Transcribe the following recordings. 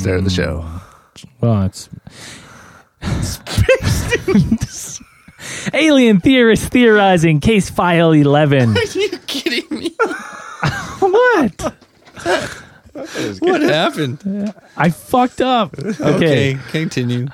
start of the show. Well, it's alien theorists theorizing case file 11. Are you kidding me? What? What happened? I fucked up. Okay. Continue.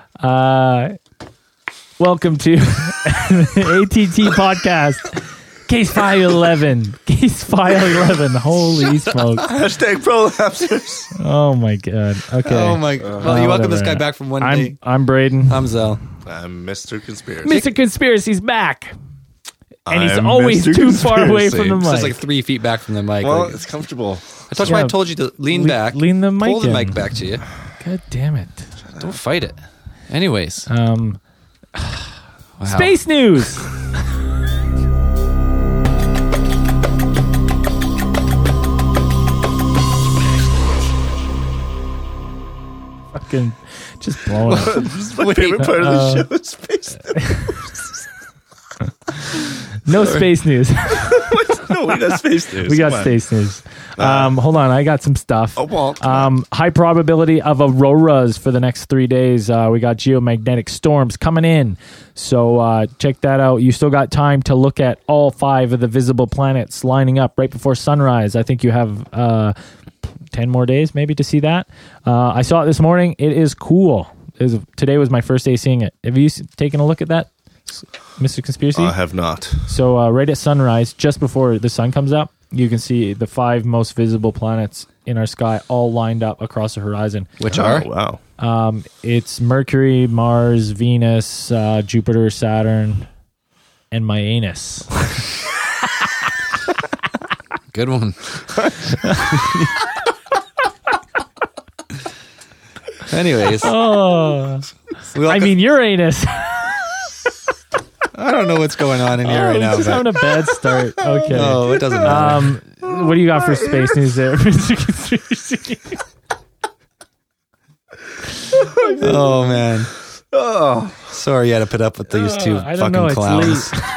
Welcome to ATT Podcast. Case file 11. Case file 11. Holy smokes. Hashtag prolapsers. Oh my god. Okay. Oh my. Well, you welcome this guy back from one day. I'm Braden. I'm Zell. I'm Mr. Conspiracy. Mr. Conspiracy's back. And he's I'm always Mr. too far away from the Conspiracy. mic. It's like 3 feet back from the mic. Well, Like, it's comfortable. that's why I told you to lean back. Lean the mic Pull the in. mic back to you. God damn it. Don't fight it. Anyways. Wow. Space news. Fucking just blowing up. This is my favorite part of the show is space. No space news. No, we got space news. We got Come on. space news. Hold on, I got some stuff. Oh, well, come High probability of auroras for the next 3 days. We got geomagnetic storms coming in. So check that out. You still got time to look at all 5 of the visible planets lining up right before sunrise. I think you have 10 more days maybe to see that. I saw it this morning. It is cool. Today was my first day seeing it. Have you taken a look at that, Mr. Conspiracy? I have not. So right at sunrise, just before the sun comes up, you can see the 5 most visible planets in our sky all lined up across the horizon. Which are? Oh, wow. It's Mercury, Mars, Venus, Jupiter, Saturn, and my anus. Good one. Anyways. Oh, I mean Uranus. I don't know what's going on in here right now. Just having a bad start. Okay. No, it doesn't matter. What do you got for space news there, Mr. Conspiracy? Oh, man. Oh, Sorry you had to put up with these two I fucking don't know. It's clowns. late.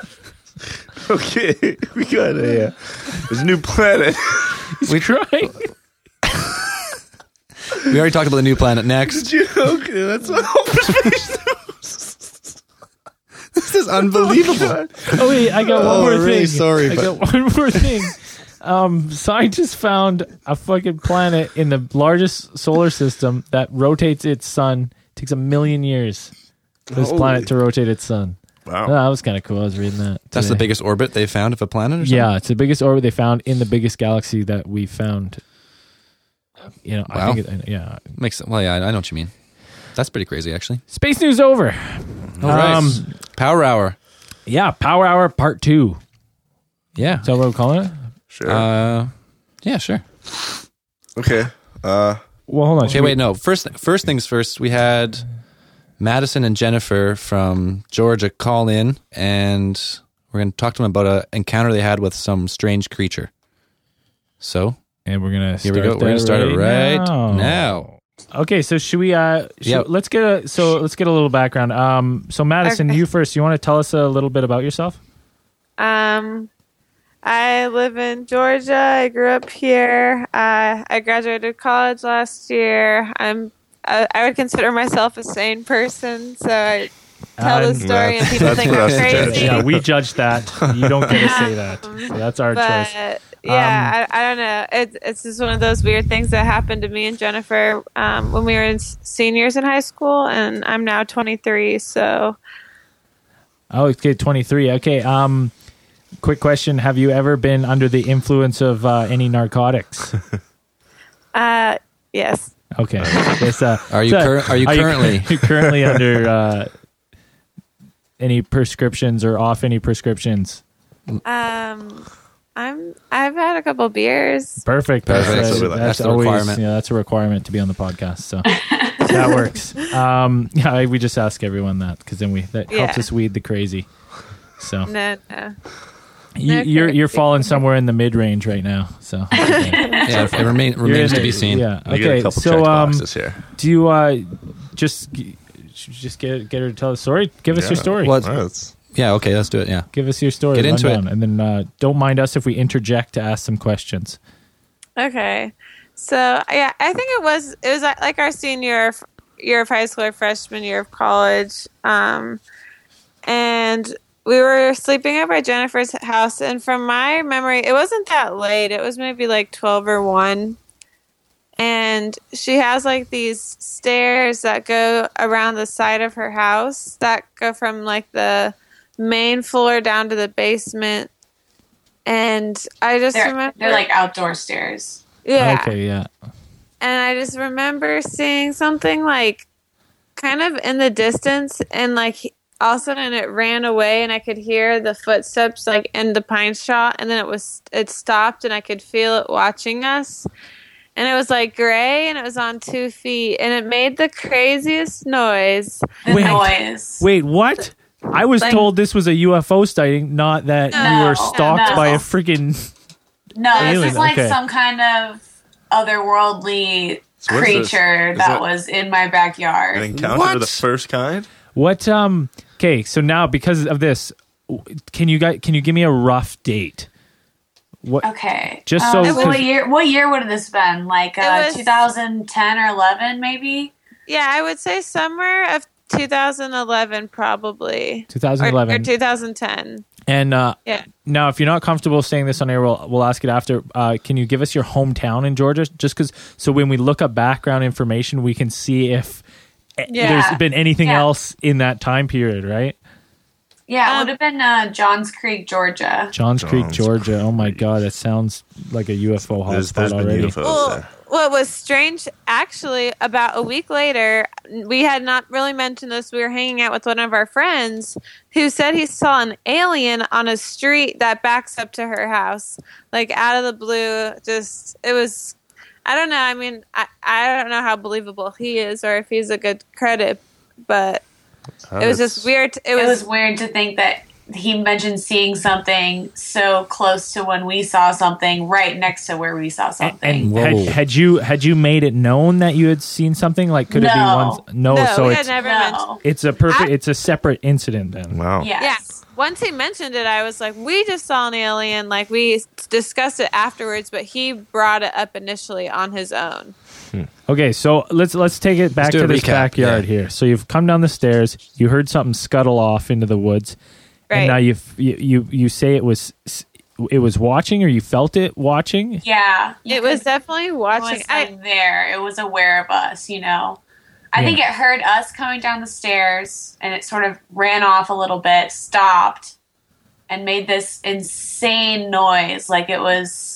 okay. We got there's a new planet. We Trying. We already talked about the new planet. Next. Okay, that's all for space news. This is unbelievable. Oh wait, I got one Oh, more we're really thing. sorry, I but- got one more thing. Scientists found a fucking planet in the largest solar system that rotates its sun. It takes 1 million years for this planet to rotate its sun. Wow. That was kind of cool. I was reading that. That's the today. biggest orbit they found of a planet or something? Yeah, it's the biggest orbit they found in the biggest galaxy that we found. You know, Wow. I think yeah. Makes sense. Well, yeah, I know what you mean. That's pretty crazy, actually. Space news over. All right. Power Hour. Yeah, Power Hour Part 2. Yeah. Is that what we're calling it? Sure. Yeah, sure. Okay. Well, hold on. Okay, wait, no. First things first, we had Madison and Jennifer from Georgia call in, and we're going to talk to them about an encounter they had with some strange creature. So, And we're gonna here we go. We're going to start it right now. Okay, so should we? Let's get a little background. So Madison, Okay. you first. You want to tell us a little bit about yourself? I live in Georgia. I grew up here. I graduated college last year. I would consider myself a sane person, so I tell the story and people that's think for I'm us to judge. crazy. Yeah, we judge that. You don't get to say that. So that's our choice. But yeah, I don't know. It's just one of those weird things that happened to me and Jennifer when we were seniors in high school, and I'm now 23. So Oh, okay, 23. Okay. Quick question: have you ever been under the influence of any narcotics? yes. Okay. Yes, Are you currently? currently under any prescriptions or off any prescriptions? I've had a couple beers. Perfect. Perfect. That's the always, requirement. Yeah, that's a requirement to be on the podcast. So that works. Yeah, we just ask everyone that because then that helps us weed the crazy. So No. you're falling somewhere in the mid range right now. So Yeah, it remains to be seen. Yeah. We get a Okay. couple So checked boxes here. do you just get her to tell the story? Give us your story. Well, Well, that's- Yeah, okay, let's do it. Yeah. Give us your story. Get into rundown, and then don't mind us if we interject to ask some questions. Okay. So yeah, I think it was like our senior year of high school or freshman year of college. And we were sleeping over at Jennifer's house, and from my memory, it wasn't that late. It was maybe like 12 or 1. And she has like these stairs that go around the side of her house that go from like the main floor down to the basement. And I just remember they're like outdoor stairs. Yeah. Okay, yeah. And I just remember seeing something like kind of in the distance, and like all of a sudden it ran away, and I could hear the footsteps like in the pine shot, and then it stopped, and I could feel it watching us. And it was like gray, and it was on 2 feet, and it made the craziest noise. Noise. Wait, what? I was told this was a UFO sighting, not that you were stalked by a freaking No, alien. this is like Okay. some kind of otherworldly creature that was in my backyard. An encounter What? of the first kind? What okay, so now because of this, can you give me a rough date? What Okay. Just so- what year would have this been? Like was- 2010 or 11 maybe? Yeah, I would say summer of 2011 probably. 2011. Or 2010. And Yeah. now if you're not comfortable saying this on air, we'll ask it after. Can you give us your hometown in Georgia? Just because so when we look up background information, we can see if there's been anything else in that time period, right? Yeah, it would have been Johns Creek, Georgia. Johns Creek, Georgia. Oh my God, that sounds like a UFO There's hotspot been already. UFOs Well, there. what was strange, actually, about a week later, we had not really mentioned this. We were hanging out with one of our friends who said he saw an alien on a street that backs up to her house, like out of the blue. Just, it was, I don't know. I mean, I don't know how believable he is or if he's a good credit, but it was just weird. It was weird to think that he mentioned seeing something so close to when we saw something right next to where we saw something. And had you made it known that you had seen something? Like, could it be No. one? No, so we had it's never mentioned. it's a perfect. It's a separate incident then. Wow. Yes. Yeah. Once he mentioned it, I was like, we just saw an alien. Like, we discussed it afterwards, but he brought it up initially on his own. Okay, so let's take it back do to a this recap, backyard here. So you've come down the stairs, you heard something scuttle off into the woods, and now you say it was watching, or you felt it watching. Yeah. It was definitely It watching. was like there. It was aware of us, you know. I think it heard us coming down the stairs, and it sort of ran off a little bit, stopped, and made this insane noise. Like it was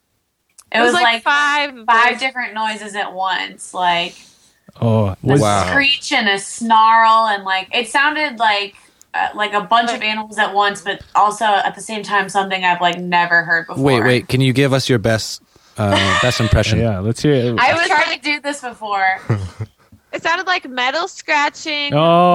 like five different noises at once. Like Oh, a was, Wow. screech and a snarl, and like it sounded like a bunch of animals at once, but also at the same time something I've like never heard before. Wait. Can you give us your best impression? yeah, let's hear it. I was trying to do this before. It sounded like metal scratching.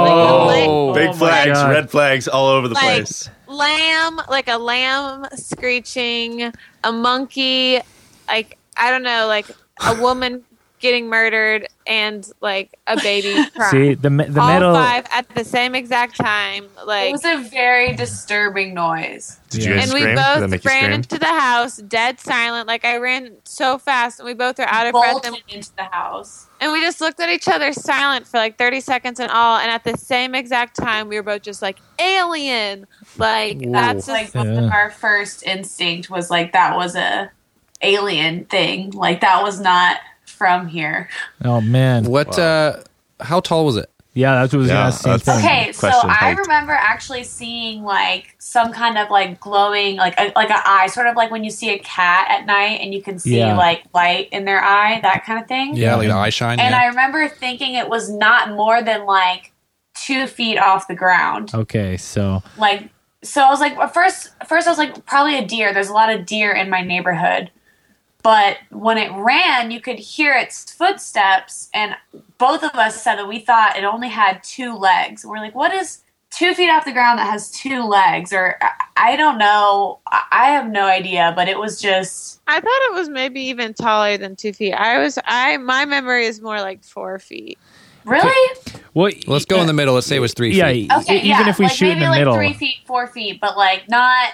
Oh, Big my flags, God. red flags all over the Like place. like a lamb screeching, a monkey, like I don't know, like a woman getting murdered, and like a baby crying. See the all metal. 5 at the same exact time. It Like, was a very disturbing noise. Did you Yeah. guys and we scream? Did that both make you ran scream? into the house, dead silent. Like I ran so fast, and we both were out of breath. Bolted into the house. And we just looked at each other silent for like 30 seconds in all. And at the same exact time, we were both just like, alien. Like, Whoa. that's Like Yeah. our first instinct was like that was a alien thing. Like that was not from here. Oh man, What? How tall was it? yeah, that's what I was Yeah, gonna say. that's- Okay, so Question I height. remember actually seeing like some kind of like glowing, like an eye, sort of like when you see a cat at night and you can see Yeah. like light in their eye, that kind of thing. Yeah, like the eye shine. And yeah. I remember thinking it was not more than like 2 feet off the ground. Okay, so Like, so I was like, at first I was like, probably a deer. There's a lot of deer in my neighborhood. But when it ran, you could hear its footsteps, and both of us said that we thought it only had 2 legs. We're like, what is 2 feet off the ground that has 2 legs? Or I don't know. I have no idea, but it was just... I thought it was maybe even taller than 2 feet. My memory is more like 4 feet. Really? well, Let's go in the middle. Let's say it was 3 yeah, feet. Okay, even yeah. if we like shoot maybe in the like middle. 3 feet, 4 feet, but like not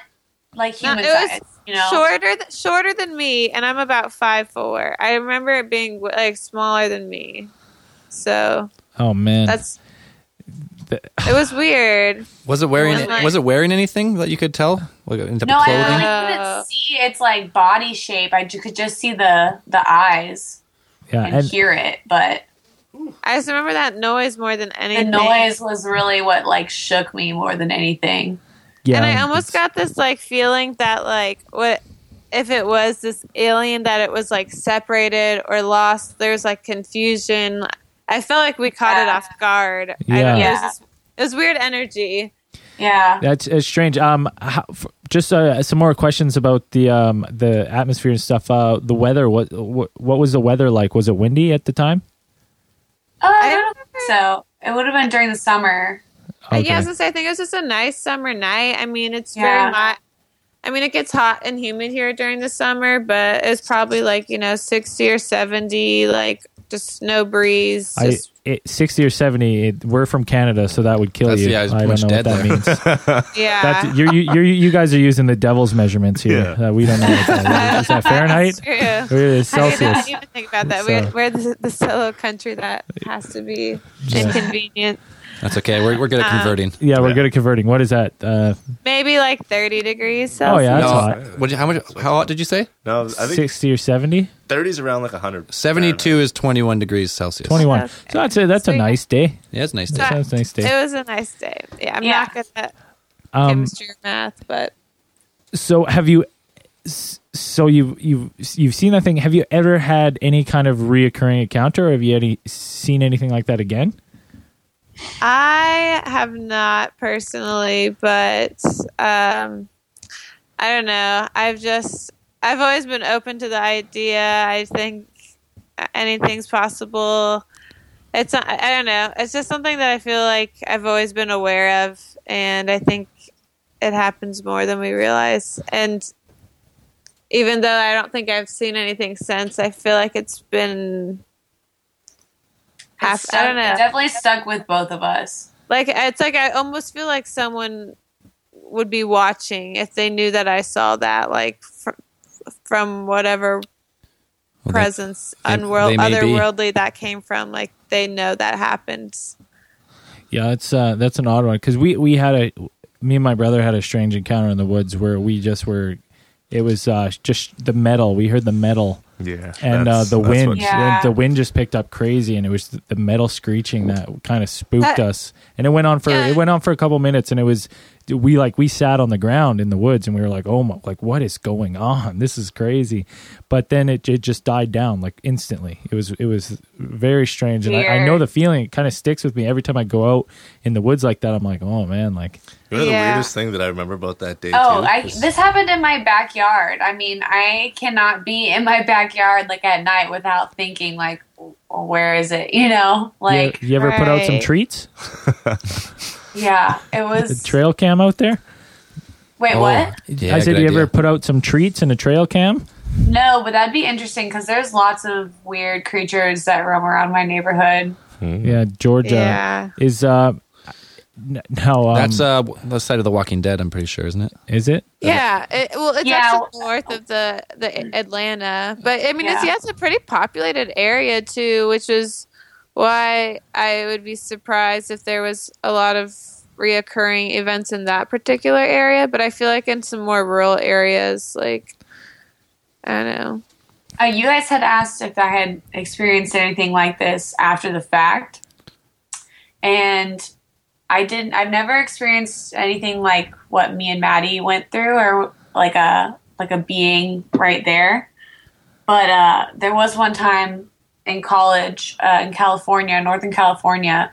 like No, human it was size, you know? shorter than me, and I'm about 5'4". I remember it being like smaller than me. So Oh man, it was weird. Was it wearing? Wasn't like- Was it wearing anything that you could tell? Like into No, I clothing? really couldn't see its like body shape. I could just see the eyes yeah, and and hear it, but I just remember that noise more than the anything. noise was really what like shook me more than anything. yeah, And I almost got this like feeling that like what if it was this alien that it was like separated or lost. There's like confusion. I felt like we caught it Yeah. off guard. Yeah. I don't know. Yeah. It was weird energy. Yeah. That's it's strange. Just some more questions about the atmosphere and stuff. The weather. What was the weather like? Was it windy at the time? I don't think so. It would have been during the summer. Okay. Yeah, I was gonna say, I think it was just a nice summer night. I mean, it's Yeah. very hot. I mean, it gets hot and humid here during the summer, but it's probably like 60 or 70, like just no breeze. Just 60 or 70. We're from Canada, so that would kill That's- you. yeah, it's I pretty don't much know what dead that means. yeah. That's, you guys are using the devil's measurements here. Yeah. We don't know what that is. Is that Fahrenheit? That's true. Or is it I mean, I Celsius? didn't even think about that. So- We're the solo country that has to be inconvenient. That's okay. We're good at converting. Yeah, we're Yeah. good at converting. What is that? Maybe like 30 degrees Oh, Celsius. yeah, that's No, hot. how hot did you say? No, I think 60 or 70? 30's around like 100. 72 is 21 degrees Celsius. 21. Okay. So I'd say that's a Sweet. nice day. Yeah, it's a nice day. That's a nice day. It was a nice day. Yeah, I'm Yeah. not good at Um, chemistry or math, but So have you? So you've seen that thing? Have you ever had any kind of reoccurring encounter? Or have you seen anything like that again? I have not personally, but I don't know. I've always been open to the idea. I think anything's possible. I don't know. It's just something that I feel like I've always been aware of, and I think it happens more than we realize. And even though I don't think I've seen anything since, I feel like it's been I don't know. It definitely stuck with both of us. Like it's like I almost feel like someone would be watching if they knew that I saw that, like from whatever Well, presence, they may be. otherworldly that came from. Like they know that happened. Yeah, that's an odd one because me and my brother had a strange encounter in the woods where we just were. It was just the metal. We heard the metal. Yeah. And that's the wind, what- Yeah. the wind just picked up crazy, and it was the metal screeching that kind of spooked us. And it went on for a couple minutes, and it was we sat on the ground in the woods, and we were like, oh my, like what is going on? This is crazy. But then it just died down like instantly. It was very strange, and I know Weird. the feeling. It kind of sticks with me every time I go out in the woods like that. I'm like, oh man, like You know the Yeah. weirdest thing that I remember about that day Oh, too? this happened in my backyard. I mean, I cannot be in my backyard like at night without thinking like, where is it? You know, like you ever put out some right. treats? yeah, it The was. trail cam out there? Wait, Oh, what? yeah, I said, good you idea. ever put out some treats in a trail cam? No, but that'd be interesting because there's lots of weird creatures that roam around my neighborhood. Yeah, Georgia Yeah. is no. That's the side of The Walking Dead, I'm pretty sure, isn't it? Is it? Yeah, it's Yeah. actually north of the Atlanta, but I mean, it's a pretty populated area too, which is why I would be surprised if there was a lot of reoccurring events in that particular area. But I feel like in some more rural areas, like I don't know. You guys had asked if I had experienced anything like this after the fact, and I didn't. I've never experienced anything like what me and Maddie went through, or like a being right there. But there was one time in college in California, Northern California.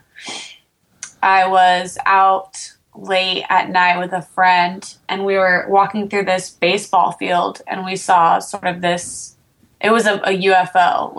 I was out late at night with a friend, and we were walking through this baseball field, and we saw sort of this. It was a UFO,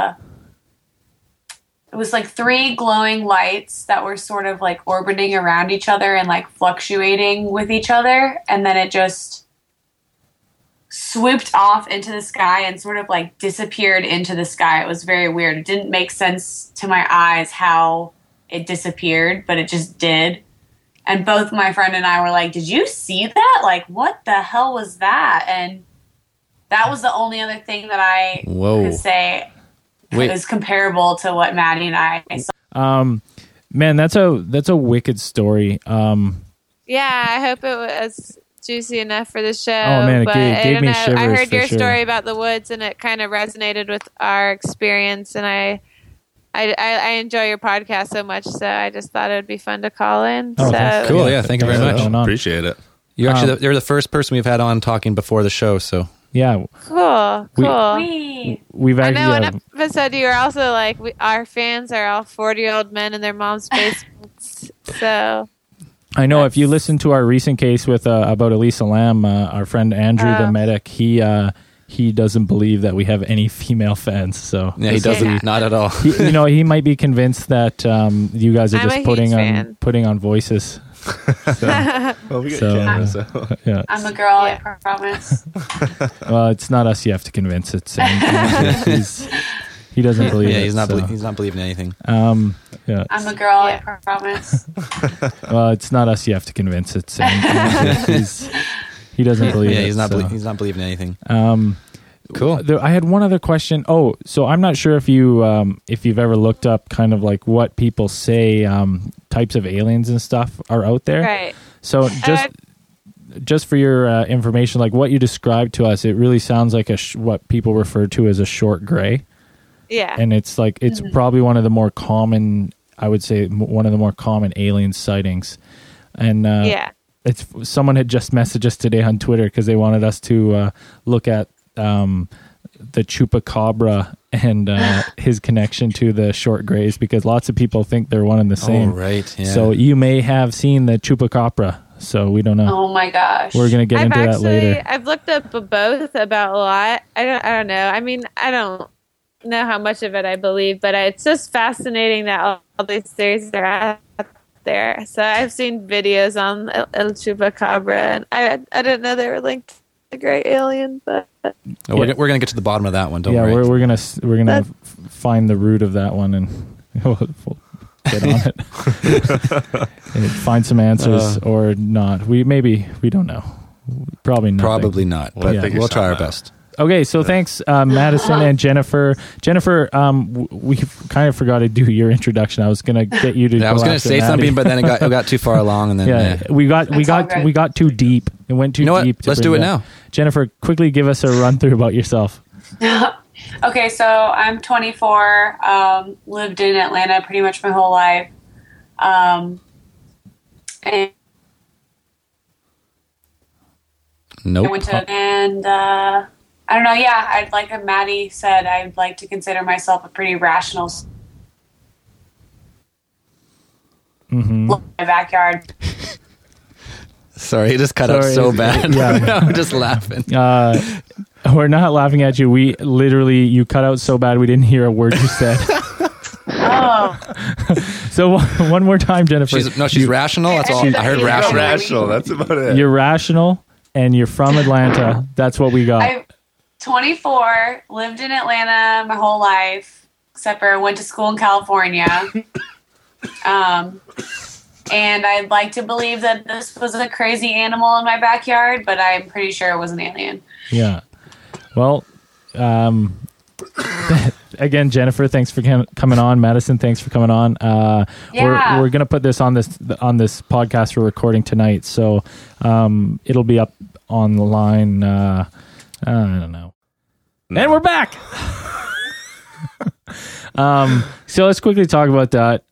it was like three glowing lights that were sort of like orbiting around each other and like fluctuating with each other. And then it just swooped off into the sky and sort of like disappeared into the sky. It was very weird. It didn't make sense to my eyes how it disappeared, but it just did. And both my friend and I were like, did you see that? Like, what the hell was that? And that was the only other thing that I could say is comparable to what Maddie and I saw. Man, that's a wicked story. Yeah, I hope it was juicy enough for the show. Oh man, but it gave me shivers. I heard for your sure. story about the woods, and it kind of resonated with our experience. And I enjoy your podcast so much, so I just thought it would be fun to call in. Oh, so that's Cool. Yeah. Thank you very Thanks for much. coming on. Appreciate it. You're the first person we've had on talking before the show. So Yeah, cool. we've I actually. know an episode you were also like, our fans are all 40-year-old men in their mom's basements. So I know if you listen to our recent case with about Elisa Lam, our friend Andrew the medic, he doesn't believe that we have any female fans. So yeah, he doesn't. Not at all. he might be convinced that you guys are I'm just a huge fan. putting on voices. So, Well, we get So, Ken, so. yeah. I'm a girl, I promise. Well, it's not us you have to convince. It's he doesn't believe Yeah, it. he's not. so. He's not believing anything. Yeah. I'm a girl, I promise. Well, it's not us you have to convince. It's he doesn't believe Yeah, it. he's not. so. He's not believing anything. Cool. I had one other question. Oh, so I'm not sure if you've ever looked up kind of like what people say types of aliens and stuff are out there. right. So just for your information, like what you described to us, it really sounds like what people refer to as a short gray, Yeah. and it's like it's probably one of the more common. I would say one of the more common alien sightings, and yeah. it's someone had just messaged us today on Twitter because they wanted us to look at the chupacabra and his connection to the short grays, because lots of people think they're one and the same. Oh, right. Yeah. So you may have seen the chupacabra. So we don't know. Oh my gosh. We're gonna get into that later. I've looked up both about a lot. I don't know. I mean, I don't know how much of it I believe, but it's just fascinating that all these theories are out there. So I've seen videos on El Chupacabra, and I didn't know they were linked to the Great Alien, but We're gonna get to the bottom of that one. Don't Yeah, worry. we're gonna find the root of that one and we'll get on it. And find some answers or not. We don't know. Probably not. Probably not, but Yeah. we'll try our best. Okay, so thanks, Madison and Jennifer. Jennifer, we kind of forgot to do your introduction. I was going to get you to. Yeah, I was going gonna to say something, but then it got too far along, and then yeah, we got too deep. It went too You know what? deep. to Let's bring do it that. now. Jennifer, quickly give us a run through about yourself. Okay, so I'm 24, lived in Atlanta pretty much my whole life. And nope. I went to, and I don't know, yeah, I'd like Maddie said, I'd like to consider myself a pretty rational look at my backyard. Sorry, it just cut out Sorry, so bad. yeah. I'm just laughing. We're not laughing at you. We literally, you cut out so bad we didn't hear a word you said. Oh, So one more time, Jennifer. She's rational. That's all. I heard She's rational. Rational. That's about it. You're rational and you're from Atlanta. That's what we got. I'm 24, lived in Atlanta my whole life, except for I went to school in California. And I'd like to believe that this was a crazy animal in my backyard, but I'm pretty sure it was an alien. Yeah. Well, again, Jennifer, thanks for coming on. Madison, thanks for coming on. Yeah. We're gonna put this on this podcast we're recording tonight, so it'll be up online. I don't know. And we're back. So let's quickly talk about that.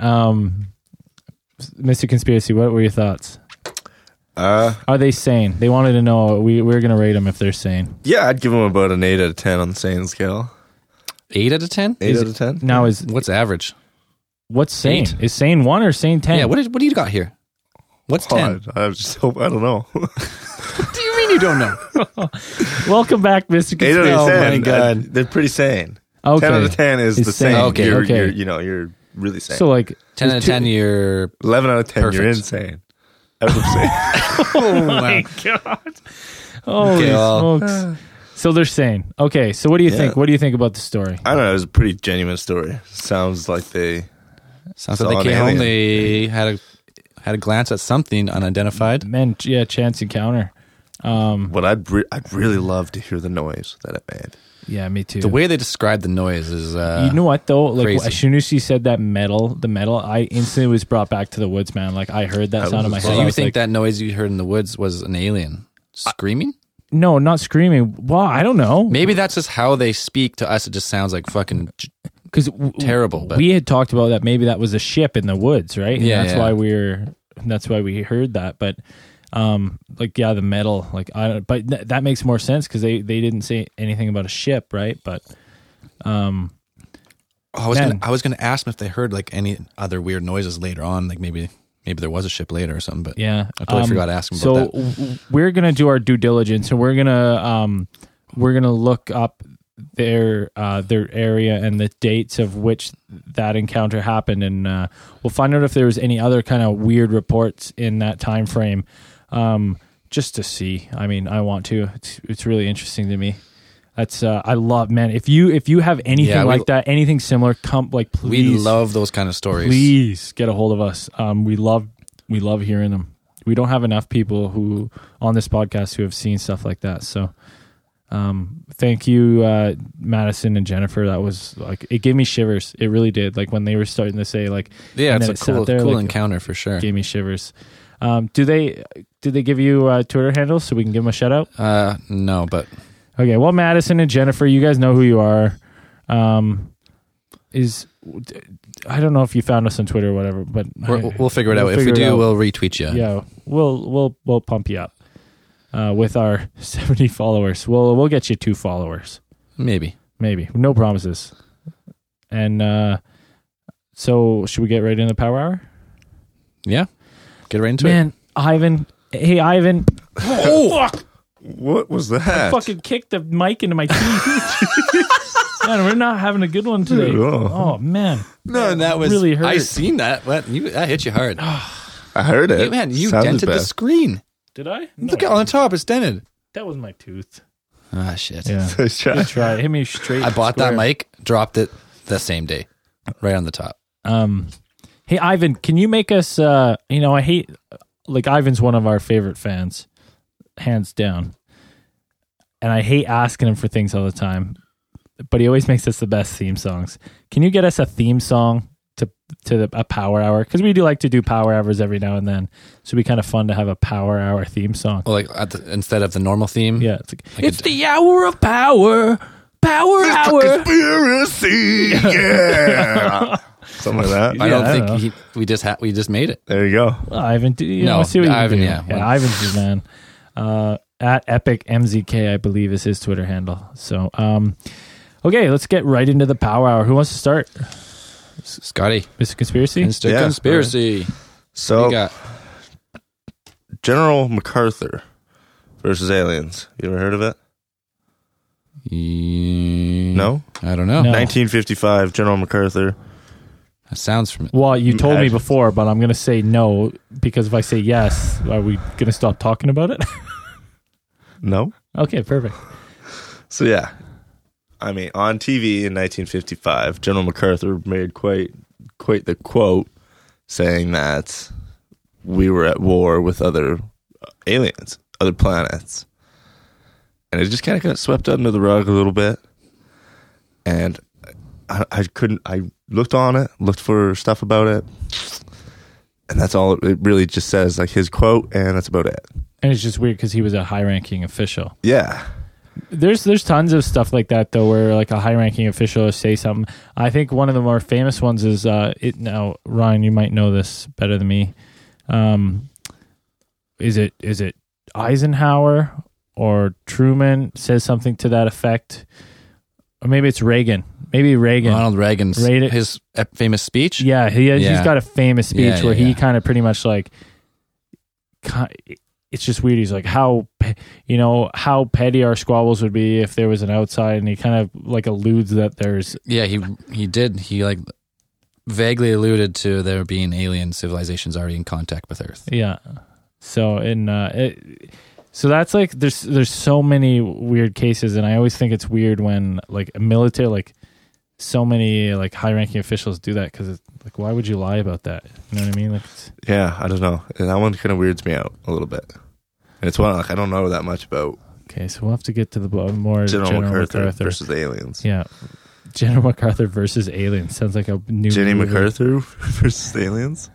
Mr. Conspiracy, what were your thoughts? Are they sane? They wanted to know. We're going to rate them if they're sane. Yeah, I'd give them about an 8 out of 10 on the sane scale. 8 out of 10. 8 out of 10. Now, What's average? what's sane? 8. Is sane 1 or sane 10? Yeah. What do you got here? What's 10? I just hope. I don't know. What do you mean you don't know? Welcome back, Mr. 8 out Conspiracy. of 10. my God. They're pretty sane. Okay. 10 out of 10 is Is the sane. same. Okay, You're, okay. you're really sane. So like 10 out of 10. You're 11 out of 10, you're Perfect. insane. Out of sane. oh my holy Okay, well- smokes. So they're sane. Okay. So what do you think? What do you think about the story? I don't know. It was a pretty genuine story. Sounds like they. Sounds Saw like they an came home. alien. They had had a glance at something unidentified. Man, yeah, chance encounter. But I'd really love to hear the noise that it made. Yeah, me too. The way they describe the noise is you know what though? Like crazy. as soon as she said the metal, I instantly was brought back to the woods, man. Like I heard that sound in my head. So I you was think like, that noise you heard in the woods was an alien screaming? No, not screaming. Well, I don't know. Maybe that's just how they speak to us. It just sounds like fucking Because terrible. But we had talked about that. Maybe that was a ship in the woods, right? And Yeah, that's yeah. That's why we heard that. But like yeah, the metal. Like I don't. But that makes more sense because they didn't say anything about a ship, right? But I was Man. gonna ask them if they heard like any other weird noises later on. Like maybe there was a ship later or something. But yeah, I totally forgot to ask them so about that. we're gonna do our due diligence, and we're gonna look up their area and the dates of which that encounter happened, and we'll find out if there was any other kind of weird reports in that time frame, just to see. I mean, I want to. It's really interesting to me. That's I love, man. If you have anything Yeah, like that, anything similar, come like please. We love those kind of stories. Please get a hold of us. We love hearing them. We don't have enough people who on this podcast who have seen stuff like that. So, thank you, Madison and Jennifer. That was like it gave me shivers. It really did. Like when they were starting to say like, Yeah, and it's then a it sat cool there, like, encounter for sure. Gave me shivers. Did they give you Twitter handles so we can give them a shout out? No, but Okay, well, Madison and Jennifer, you guys know who you are. I don't know if you found us on Twitter or whatever, but we'll figure it out. If we do, we'll retweet you. Yeah, we'll pump you up with our 70 followers. We'll get you 2 followers, Maybe. no promises. And so, should we get right into the Power Hour? Yeah. Get right into it. Man, Ivan. Hey, Ivan. Oh, Fuck! What was that? Fucking kicked the mic into my teeth. Man, we're not having a good one today. Oh man, no, that was really hurt. I seen that. What? That hit you hard. I heard it. You Sounded dented the bad. screen. Did I? Look on the top. It's dented. That was my tooth. Ah, shit. Yeah. Nice try. Good try. It hit me straight. I bought square. that mic, dropped it the same day, right on the top. Hey, Ivan, can you make us? I hate like Ivan's one of our favorite fans, hands down, and I hate asking him for things all the time, but he always makes us the best theme songs. Can you get us a theme song to a Power Hour? Because we do like to do Power Hours every now and then, so it'd be kind of fun to have a Power Hour theme song. Well, like instead of the normal theme. Yeah, it's the hour of power. Power Hour. Conspiracy. Yeah. Something like that. I Yeah, don't I think don't know. we just made it. There you go. Well, Ivan, No, see what you Ivan, can do. yeah. Well- Ivan's the man. At Epic MZK, I believe, is his Twitter handle. So, okay, let's get right into the Power Hour. Who wants to start? Scotty. Mr. Conspiracy? Mr. Yeah, Conspiracy. What do So, you got? General MacArthur versus aliens. You ever heard of it? No? I don't know. No. 1955, General MacArthur. That sounds familiar. Well, you told me Imagine. before, but I'm going to say no, because if I say yes, are we going to stop talking about it? No? Okay, perfect. So, yeah. I mean, on TV in 1955, General MacArthur made quite the quote saying that we were at war with other aliens, other planets. And it just kind of got swept under the rug a little bit. And I looked on it, looked for stuff about it. And that's all it really just says, like his quote, and that's about it. And it's just weird because he was a high-ranking official. Yeah. There's tons of stuff like that, though, where like a high-ranking official will say something. I think one of the more famous ones is, now, Ryan, you might know this better than me. Is it Eisenhower or Truman says something to that effect? Or maybe it's Reagan. Maybe Reagan. Ronald Reagan's his famous speech. Yeah, he's Yeah. got a famous speech Yeah, where yeah, he yeah. kind of pretty much like, it's just weird. He's like, how petty our squabbles would be if there was an outside, and he kind of like alludes that there's Yeah, he did. He like vaguely alluded to there being alien civilizations already in contact with Earth. yeah. So so that's like there's so many weird cases, and I always think it's weird when like a military like so many like high-ranking officials do that because like, why would you lie about that? You know what I mean? Like, Yeah, I don't know. And that one kind of weirds me out a little bit. And it's one like I don't know that much about okay, so we'll have to get to the more General MacArthur versus the aliens. Yeah, General MacArthur versus aliens sounds like a new Jenny movie. MacArthur versus the aliens.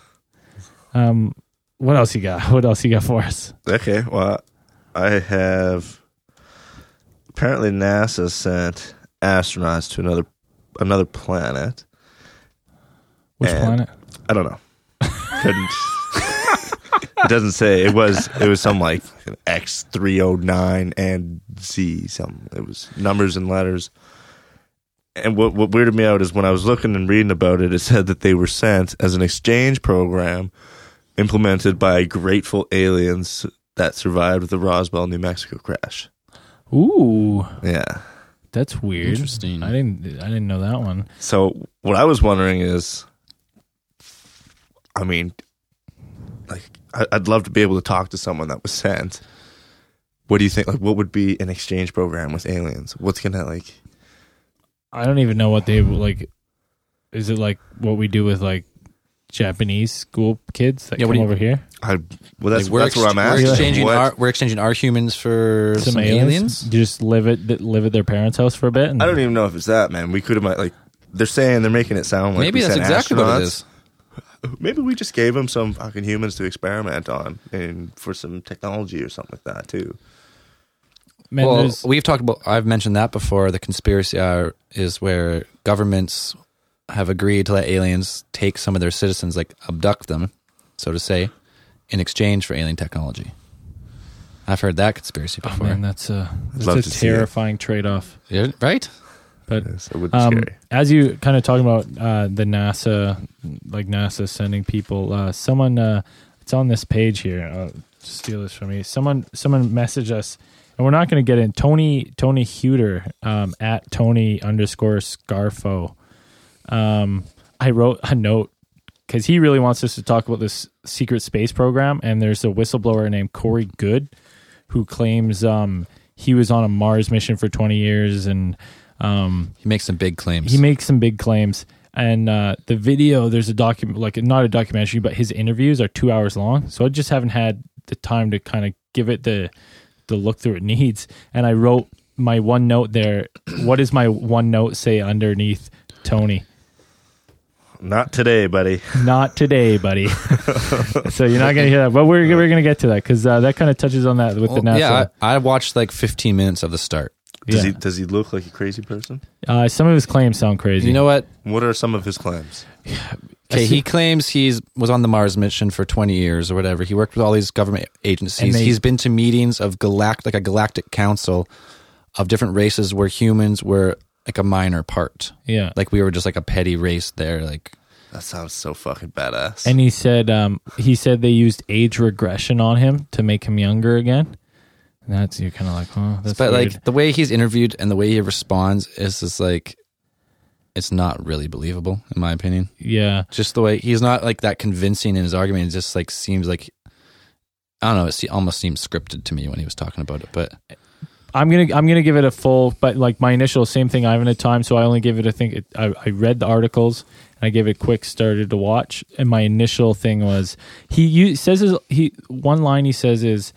What else you got? What else you got for us? Okay, well, I have apparently NASA sent astronauts to another planet. Which And- planet? I don't know. Couldn't. It doesn't say. It was some like X309 and Z. Some it was numbers and letters. And what weirded me out is when I was looking and reading about it, it said that they were sent as an exchange program implemented by grateful aliens that survived the Roswell, New Mexico crash. Ooh, Yeah. that's weird. Interesting. I didn't know that one. So what I was wondering is, I mean, like I'd love to be able to talk to someone that was sent. What do you think? Like, what would be an exchange program with aliens? What's gonna like? I don't even know what they like. Is it like what we do with like Japanese school kids that Yeah, what come do you- over here? That's Like, that's where I'm at. We're exchanging What- we're exchanging our humans for some aliens. You just live at their parents' house for a bit. And I don't even know if it's that, man. We could have like. They're saying they're making it sound like Maybe we that's sent exactly what it astronauts. is. Maybe we just gave them some fucking humans to experiment on, and for some technology or something like that too. Man, Well, there's- we've talked about. I've mentioned that before. The conspiracy is where governments have agreed to let aliens take some of their citizens, like abduct them, so to say, in exchange for alien technology. I've heard that conspiracy oh before. man, that's love a to see it. terrifying trade-off. Yeah, right? But Yes, it would be scary. as you kind of talking about the NASA sending people, someone it's on this page here. I'll just steal this from me. Someone messaged us, and we're not going to get in. Tony Huter at Tony_Scarfo. I wrote a note because he really wants us to talk about this secret space program, and there's a whistleblower named Corey Good who claims he was on a Mars mission for 20 years and. He makes some big claims. He makes some big claims, and the video. There's a document, like not a documentary, but his interviews are 2 hours long. So I just haven't had the time to kind of give it the look through it needs. And I wrote my one note there. What does my one note say underneath, Tony? Not today, buddy. Not today, buddy. So you're not gonna hear that, but we're gonna get to that because that kind of touches on that with the NASA. Yeah, I watched like 15 minutes of the start. Yeah. Does he look like a crazy person? Some of his claims sound crazy. You know what? What are some of his claims? Okay, he claims was on the Mars mission for 20 years or whatever. He worked with all these government agencies. He's been to meetings of a galactic council of different races where humans were like a minor part. Yeah. Like we were just like a petty race there. Like That sounds so fucking badass. And he said they used age regression on him to make him younger again. And that's, you're kind of like, huh, that's but weird. like the way he's interviewed and the way he responds is just like, it's not really believable in my opinion. Yeah. Just the way he's not like that convincing in his argument. It just like seems like, I don't know. It almost seems scripted to me when he was talking about it, but I'm gonna give it a full, but like my initial same thing. I haven't had time, so I only give it. I think I read the articles and I gave it a quick started to watch. And my initial thing was one line he says is,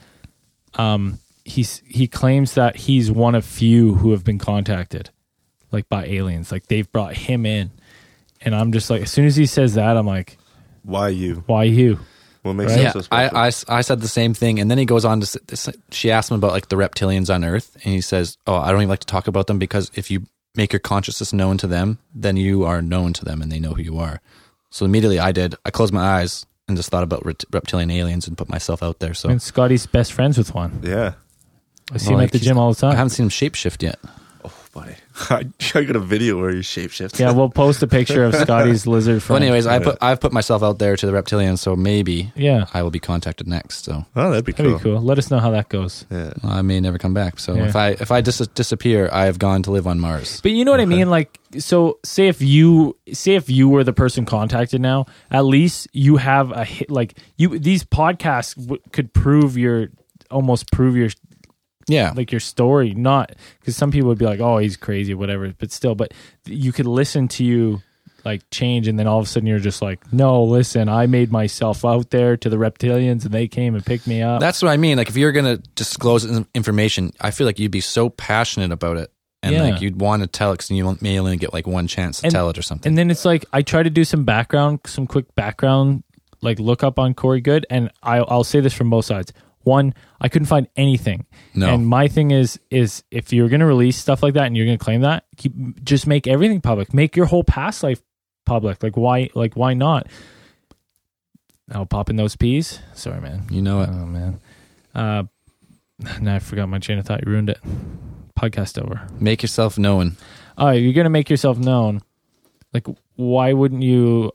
he claims that he's one of few who have been contacted, like by aliens, like they've brought him in, and I'm just like, as soon as he says that, I'm like, Why you? why you? What makes Right? him yeah, so special? I said the same thing, and then he goes on to she asked him about like the reptilians on Earth, and he says, "Oh, I don't even like to talk about them because if you make your consciousness known to them, then you are known to them, and they know who you are." So immediately, I closed my eyes and just thought about reptilian aliens and put myself out there. So And Scotty's best friends with one. Yeah. I see him at the gym all the I time. haven't seen him shapeshift yet. Oh, buddy. I got a video where he shapeshifts. Yeah, we'll post a picture of Scotty's lizard Well, friend. anyways, I've put myself out there to the reptilians, so maybe Yeah, I will be contacted next. So Oh, that'd be cool. that'd be cool. Let us know how that goes. Yeah. I may never come back. So Yeah. if I disappear, I have gone to live on Mars. But you know what I mean? Like, so say if you were the person contacted now, at least you have a hit. Like these podcasts could almost prove your Yeah. like your story, not because some people would be like, oh, he's crazy, whatever, but still, but you could listen to you like change, and then all of a sudden you're just like, no, listen, I made myself out there to the reptilians and they came and picked me up. That's what I mean. Like, if you're going to disclose information, I feel like you'd be so passionate about it. And Yeah. like you'd want to tell it because you may only get like one chance to tell it or something. And then it's like I try to do some quick background, like look up on Corey Good, and I'll say this from both sides. One, I couldn't find anything. No. And my thing is if you're going to release stuff like that and you're going to claim that, just make everything public. Make your whole past life public. Like why not? I'll pop in those peas. Sorry, man. You know it. Oh man. Now I forgot my chain of thought. You ruined it. Podcast over. Make yourself known. Oh, you're gonna make yourself known. Like, why wouldn't you,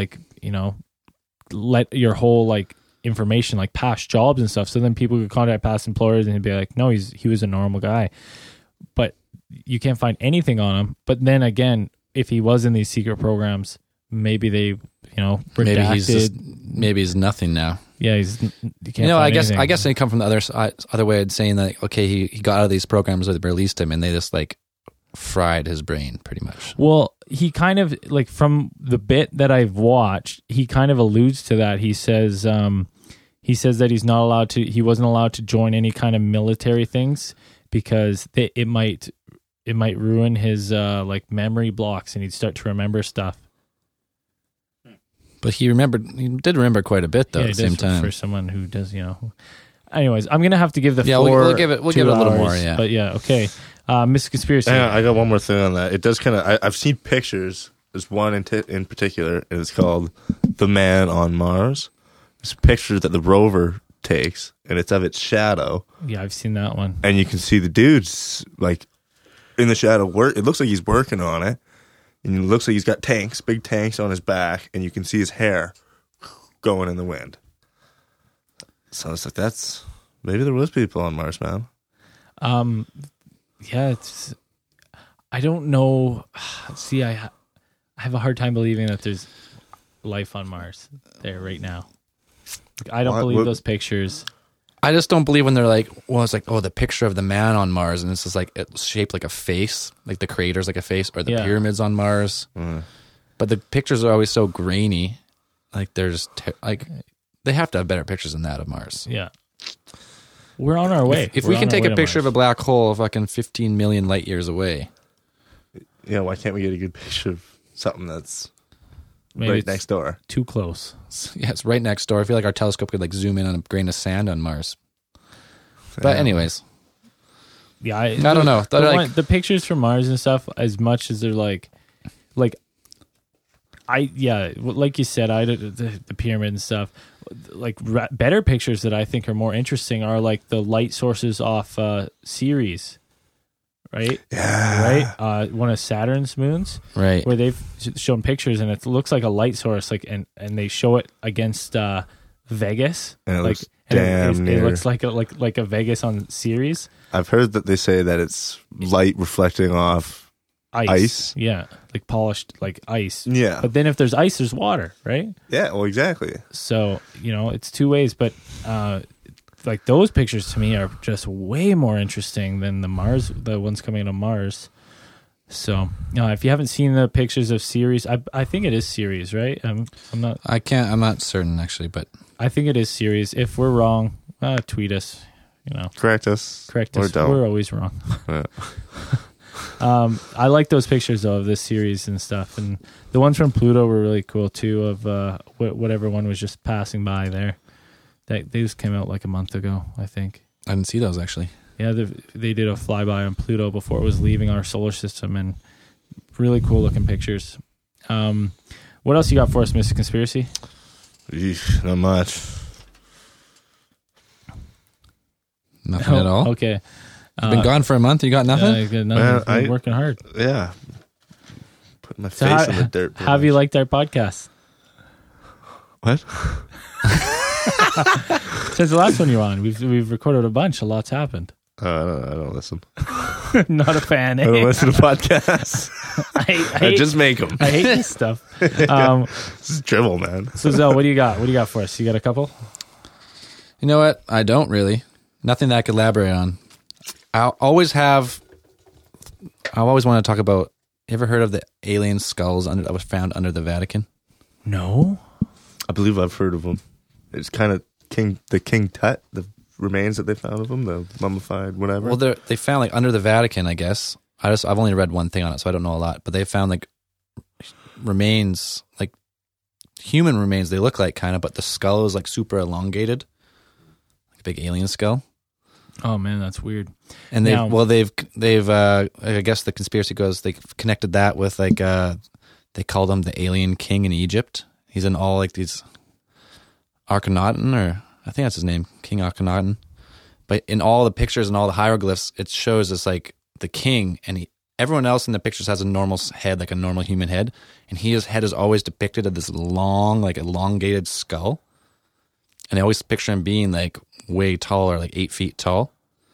let your whole like information, like past jobs and stuff, so then people could contact past employers and be like, no, he was a normal guy, but you can't find anything on him. But then again, if he was in these secret programs, maybe they, redacted. Maybe he's nothing now. Yeah, you can't. I find anything. guess they come from the other way of saying that. Okay, he got out of these programs, or they released him, and they just like fried his brain pretty much. Well, he kind of like from the bit that I've watched, he kind of alludes to that. He says that he wasn't allowed to join any kind of military things because it might ruin his like memory blocks, and he'd start to remember stuff. But he did remember quite a bit though. At the same time, for someone who does, Anyways, I'm gonna have to give the floor. We'll give it a little more. Yeah, but yeah, okay. Mr. Conspiracy. Hang on, I got one more thing on that. It does kind of. I've seen pictures. There's one in particular, and it's called "The Man on Mars." It's a picture that the rover takes, and it's of its shadow. Yeah, I've seen that one. And you can see the dude's like in the shadow. It looks like he's working on it, and it looks like he's got big tanks on his back, and you can see his hair going in the wind. So it's like maybe there was people on Mars, man. Yeah, I don't know. See, I have a hard time believing that there's life on Mars there right now. Like, I don't believe those pictures. I just don't believe when they're like, well, it's like, oh, the picture of the man on Mars, and it's just like it's shaped like a face, like the crater's like a face, or the pyramids on Mars. But the pictures are always so grainy, like they're just they have to have better pictures than that of Mars. Yeah, we're on our way. If we can take a picture of a black hole fucking 15 million light years away, yeah, why can't we get a good picture of something that's maybe right next door? Too close. Yeah, it's right next door. I feel like our telescope could like zoom in on a grain of sand on Mars. But anyways, yeah, I don't know. The pictures from Mars and stuff, as much as they're like like you said, the pyramid and stuff. Like better pictures that I think are more interesting are like the light sources off Ceres, right? Yeah, right. One of Saturn's moons, right, where they've shown pictures and it looks like a light source, like and they show it against Vegas, and it like looks it looks like a Vegas on Ceres. I've heard that they say that it's light reflecting off ice. Yeah, like polished like ice. Yeah, but then if there's ice, there's water, right? Yeah, well, exactly. So it's two ways, but like those pictures to me are just way more interesting than the ones coming out of Mars. So if you haven't seen the pictures of Ceres, I think it is Ceres, right? I'm not certain actually, but I think it is Ceres. If we're wrong, tweet us. Correct us. Or don't. We're always wrong. Yeah. I like those pictures though, of this series and stuff, and the ones from Pluto were really cool too. Of whatever one was just passing by there. They just came out like a month ago, I think. I didn't see those actually. Yeah, they did a flyby on Pluto before it was leaving our solar system, and really cool looking pictures. What else you got for us, Mr. Conspiracy? Eesh, not much. Nothing at all. Okay. You've been gone for a month. You got nothing? Yeah, I got nothing. Man, I'm working hard. Yeah. Putting my face in the dirt. How have you liked our podcast? What? Since the last one you were on, we've recorded a bunch. A lot's happened. I don't listen. Not a fan. I don't listen to podcasts. I just make them. I hate this stuff. This is dribble, man. So Zell, what do you got? What do you got for us? You got a couple? You know what? I don't really. Nothing that I could elaborate on. I always want to talk about. You ever heard of the alien skulls that was found under the Vatican? No. I believe I've heard of them. It's kind of the King Tut, the remains that they found of him, the mummified whatever. Well, they found like under the Vatican, I guess. I've only read one thing on it, so I don't know a lot. But they found like remains, like human remains. They look like kind of, but the skull is like super elongated, like a big alien skull. Oh man, that's weird. And they've I guess the conspiracy goes they connected that with like they called him the alien king in Egypt. He's in all like these Akhenaten, or I think that's his name, King Akhenaten. But in all the pictures and all the hieroglyphs, it shows as like the king, and everyone else in the pictures has a normal head, like a normal human head, and his head is always depicted as this long, like elongated skull. And I always picture him being like way taller, like 8 feet tall.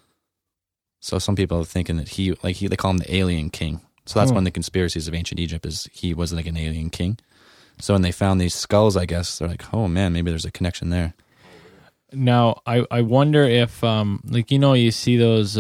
So some people are thinking that they call him the alien king. So that's one of the conspiracies of ancient Egypt, is he was like an alien king. So when they found these skulls, I guess they're like, oh man, maybe there's a connection there. Now I wonder if like, you know, you see those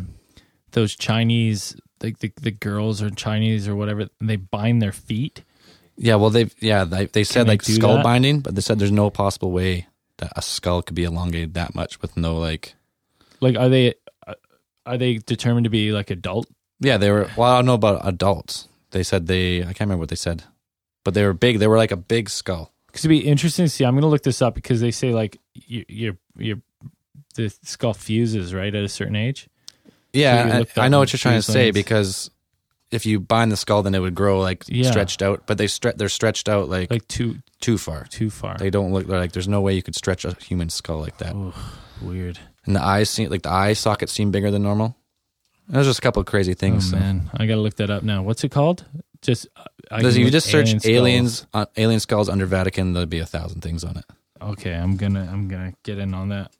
Chinese, like the girls are Chinese or whatever, they bind their feet. Yeah, well they said like skull that? binding, but they said there's no possible way that a skull could be elongated that much with no like are they determined to be like adult? Yeah, they were. Well, I don't know about adults. They said I can't remember what they said, but they were big. They were like a big skull. Because it'd be interesting to see. I'm going to look this up because they say like the skull fuses right at a certain age. Yeah, So I know what you're trying to fuse say, lines. because if you bind the skull, then it would grow like stretched out. But they're stretched out like too far. Too far. They don't look like there's no way you could stretch a human skull like that. Ooh, weird. And the eyes seem like the eye sockets seem bigger than normal. There's just a couple of crazy things. Oh man, I got to look that up now. What's it called? Just If you just search skulls. alien skulls under Vatican, there'll be 1,000 things on it. Okay, I'm gonna get in on that.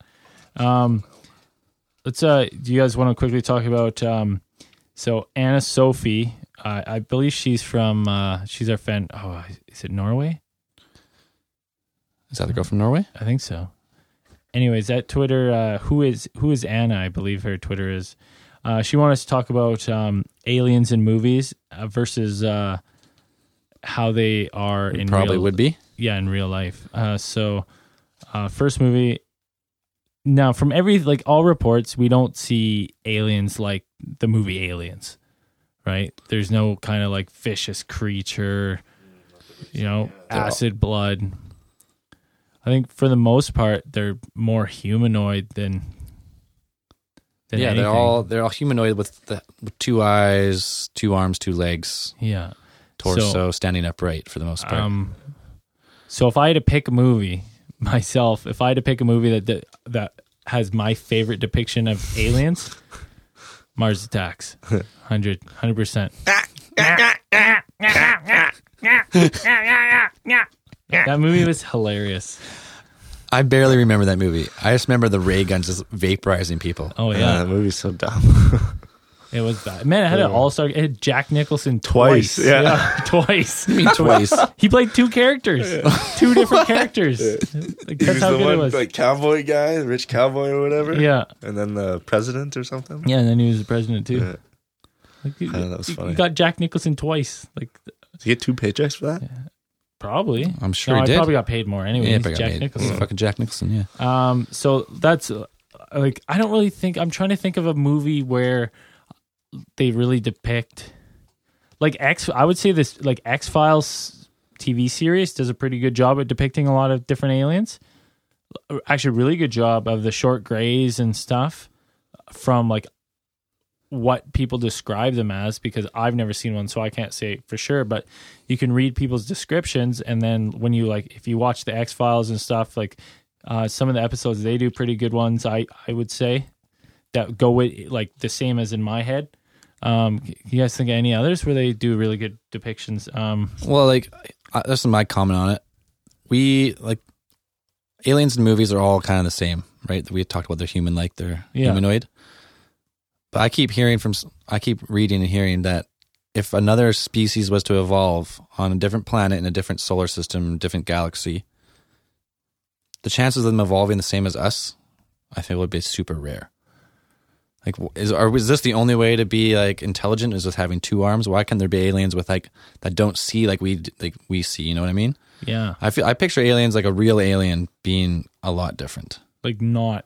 Let's. Do you guys want to quickly talk about? So Anna Sophie, I believe she's from. She's our fan. Oh, is it Norway? Is that the girl from Norway? I think so. Anyways, that Twitter. Who is Anna? I believe her Twitter is. She wanted us to talk about aliens in movies versus how they are in Probably real, would be. Yeah, in real life. First movie. Now, from all reports, we don't see aliens like the movie Aliens, right? There's no kind of like vicious creature, acid blood. I think for the most part, they're more humanoid than anything. they're all humanoid with 2 eyes, 2 arms, 2 legs. Yeah. Torso standing upright for the most part. So if I had to pick a movie myself, that has my favorite depiction of aliens, Mars Attacks, 100%. That movie was hilarious. I barely remember that movie. I just remember the ray guns just vaporizing people. Oh yeah, that movie's so dumb. It was bad. Man, it had an all-star. It had Jack Nicholson Twice. Yeah. twice. You mean twice? He played 2 characters, 2 different characters. Like, that's He's how the good one, it was. like cowboy guy, rich cowboy or whatever. Yeah, And then the president or something. yeah, and then he was the president too. Yeah. Like, I know, that was funny. You got Jack Nicholson twice. Like, Did you get 2 paychecks for that? probably. I'm sure No, he I did. probably got paid more anyway. Yeah, He's Jack Nicholson. Fucking Jack Nicholson, yeah. So that's like, I don't really think. I'm trying to think of a movie where they really depict like I would say this, like, X-Files TV series does a pretty good job at depicting a lot of different aliens. Actually, really good job of the short grays and stuff from like what people describe them as, because I've never seen one, so I can't say for sure, but you can read people's descriptions, and then when you if you watch the X-Files and stuff, like some of the episodes, they do pretty good ones, I would say, that go with like the same as in my head. You guys think of any others where they do really good depictions? Well, like, that's my comment on it. We, like, aliens in movies are all kind of the same, right? We talked about they're human-like, they're humanoid. But I keep reading and hearing that if another species was to evolve on a different planet in a different solar system, different galaxy, the chances of them evolving the same as us, I think, would be super rare. Like, is this the only way to be like intelligent? Is with having two arms? Why can't there be aliens with like that don't see like we see? You know what I mean? Yeah. I picture aliens like a real alien being a lot different, Like not.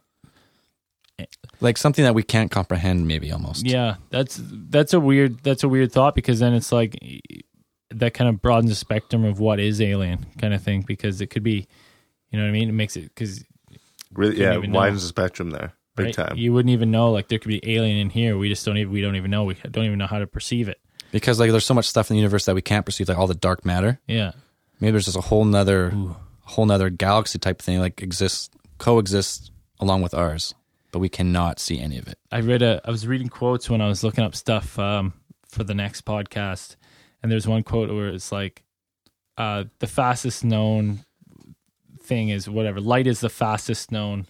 like something that we can't comprehend, maybe almost. Yeah, that's a weird thought, because then it's like that kind of broadens the spectrum of what is alien kind of thing, because it could be, you know what I mean? It makes it, because Really, Couldn't even know. widens the spectrum there, big right, time. you wouldn't even know, like there could be alien in here. We don't even know. We don't even know how to perceive it. Because like there's so much stuff in the universe that we can't perceive, like all the dark matter. Yeah, Maybe there's just a whole nother galaxy type thing like coexists along with ours, but we cannot see any of it. I was reading quotes when I was looking up stuff for the next podcast, and there's one quote where it's like, the fastest known thing is whatever. Light is the fastest known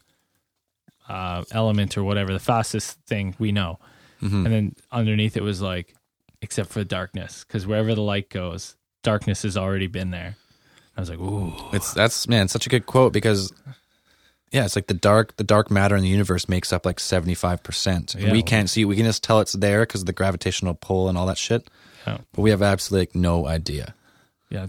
element or whatever, the fastest thing we know. Mm-hmm. And then underneath it was like, except for darkness, because wherever the light goes, darkness has already been there. I was like, ooh. That's such a good quote, because yeah, it's like the dark matter in the universe makes up like 75%. And Yeah. we can't see it. We can just tell it's there because of the gravitational pull and all that shit. Yeah. But we have absolutely like no idea. Yeah,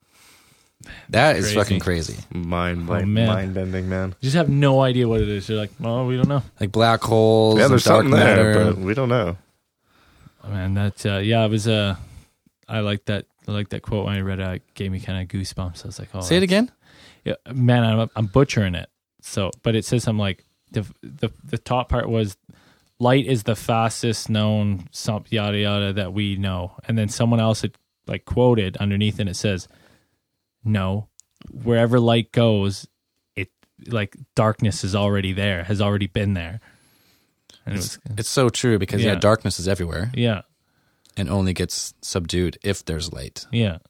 That is crazy. fucking crazy. Mind man. bending, man. you just have no idea what it is. You're like, well, we don't know. Like black holes. Yeah, and there's dark something matter. there, but we don't know. Oh, man, that it was I like that. I like that quote when I read it. It gave me kind of goosebumps. I was like, oh, Say it again. Yeah, man, I'm butchering it. So, but it says something like the top part was light is the fastest known yada yada that we know, and then someone else had like quoted underneath, and it says, no, wherever light goes, it like darkness is already there, has already been there. And it was, It's so true, because Yeah. darkness is everywhere yeah, and only gets subdued if there's light. yeah.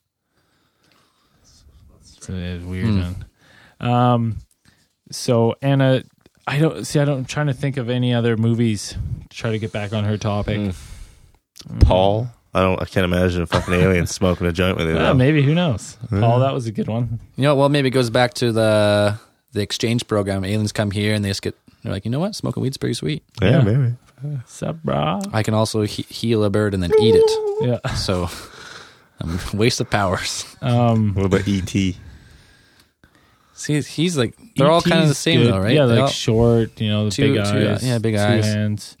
So it's weird, man. So Anna, I'm trying to think of any other movies to try to get back on her topic. Paul? I can't imagine a fucking alien smoking a joint with you. though. Maybe, who knows? Paul, that was a good one. You know, well, maybe it goes back to the exchange program. Aliens come here and they're like, you know what? Smoking weed's pretty sweet. Yeah, Yeah. maybe. Sup, brah? I can also heal a bird and then eat it. Yeah. So, waste of powers. What about E.T.? See, he's like, they're all kind of the E.T.'s same good. though, right? Yeah, They like all- short, the Two- big two- eyes. yeah, big two eyes. hands.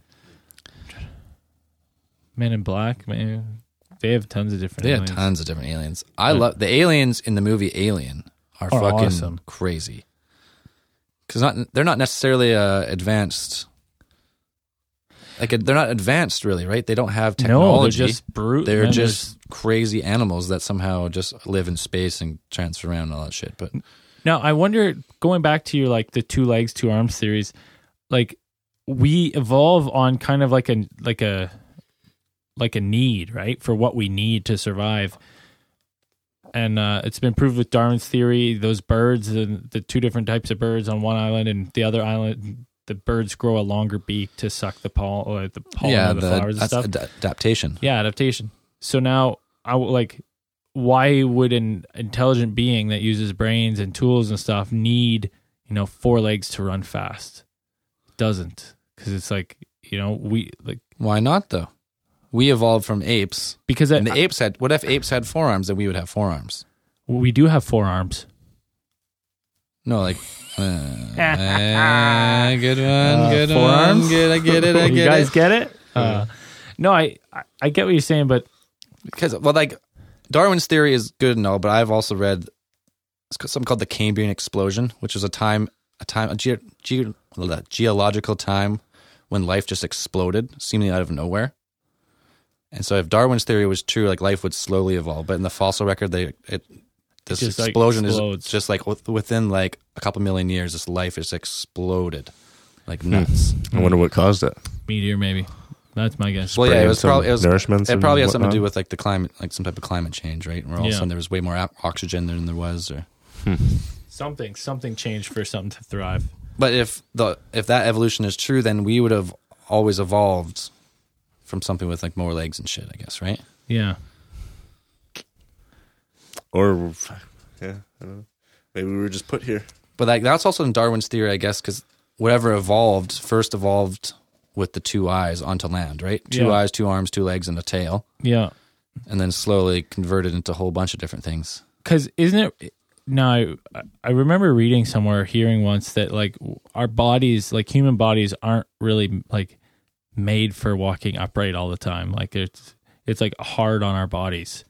Men in Black, man. They have tons of different They have aliens. tons of different aliens. I love the aliens in the movie Alien are Are fucking awesome. crazy. Because they're not necessarily advanced. Like they're not advanced, really, right? They don't have technology. No, they're just brute. They're man. just crazy animals that somehow just live in space and transfer around and all that shit. But Now, I wonder, going back to your like the 2 legs, 2 arms theories, like we evolve on kind of like a need, right, for what we need to survive. And it's been proved with Darwin's theory. Those birds, the 2 different types of birds on one island and the other island, the birds grow a longer beak to suck the pollen of the flowers and that's stuff. adaptation. Yeah, adaptation. So now, why would an intelligent being that uses brains and tools and stuff need, 4 legs to run fast? It doesn't, because it's like, we like Why not though? We evolved from apes, because and the apes had. What if apes had forearms? Then we would have forearms. we do have 4 arms. No, like. Good one. Good forearms? one. Good. I get it. I You get guys it. get it? No, I get what you're saying, but Because like Darwin's theory is good and all, but I've also read something called the Cambrian explosion, which is a geological time when life just exploded, seemingly out of nowhere. And so, if Darwin's theory was true, like life would slowly evolve, but in the fossil record, this just, like, explosion explodes. is just like within like a couple million years, this life is exploded like nuts. I wonder what caused it. meteor maybe. That's my guess. Well, yeah, it was Some probably nourishments it and probably had something to do whatnot? with like the climate, like some type of climate change, right? Where all of a Yeah. sudden there was way more oxygen than there was, or. Something changed for something to thrive. But if that evolution is true, then we would have always evolved from something with like more legs and shit, I guess, right? Yeah. Or, yeah, I don't know. Maybe we were just put here. But like that's also in Darwin's theory, I guess, because whatever evolved first evolved with the 2 eyes onto land, right? 2 Yeah. eyes, 2 arms, 2 legs, and a tail, Yeah. and then slowly converted into a whole bunch of different things. Because isn't it? No, I remember reading somewhere, hearing once that like our bodies, like human bodies, aren't really like made for walking upright all the time. Like it's like hard on our bodies.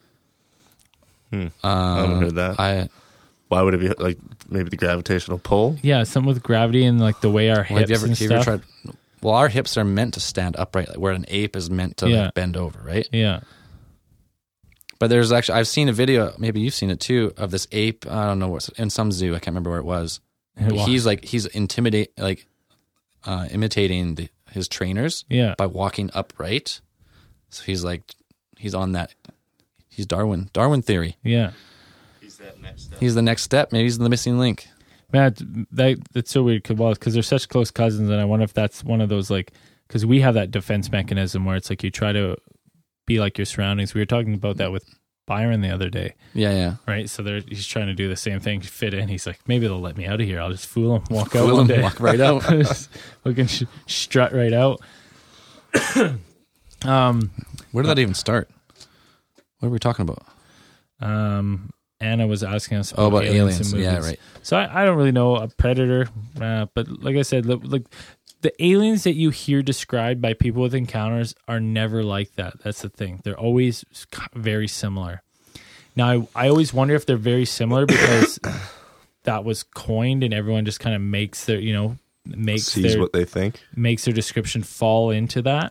I haven't heard that. Why would it be like maybe the gravitational pull? Yeah, something with gravity and like the way our hips and stuff. Well, our hips are meant to stand upright, like where an ape is meant to like, bend over, right? Yeah. But there's actually, I've seen a video, maybe you've seen it too, of this ape. I don't know what's in some zoo. I can't remember where it was. He's imitating his trainers by walking upright. So he's on that. He's Darwin theory. Yeah. He's that next step. He's the next step. Maybe he's the missing link. Man, that's so weird because they're such close cousins, and I wonder if that's one of those like because we have that defense mechanism where it's like you try to be like your surroundings. We were talking about that with Byron the other day. Yeah. Right. So he's trying to do the same thing, fit in. He's like, maybe they'll let me out of here. I'll just fool them, walk out one day, walk right out, looking strut right out. Where did that even start? What are we talking about? Anna was asking us about aliens. And movies. Yeah, right. So I don't really know a predator, but like I said, like the aliens that you hear described by people with encounters are never like that. That's the thing. They're always very similar. Now, I always wonder if they're very similar because that was coined and everyone just kind of makes their, sees what they think, makes their description fall into that.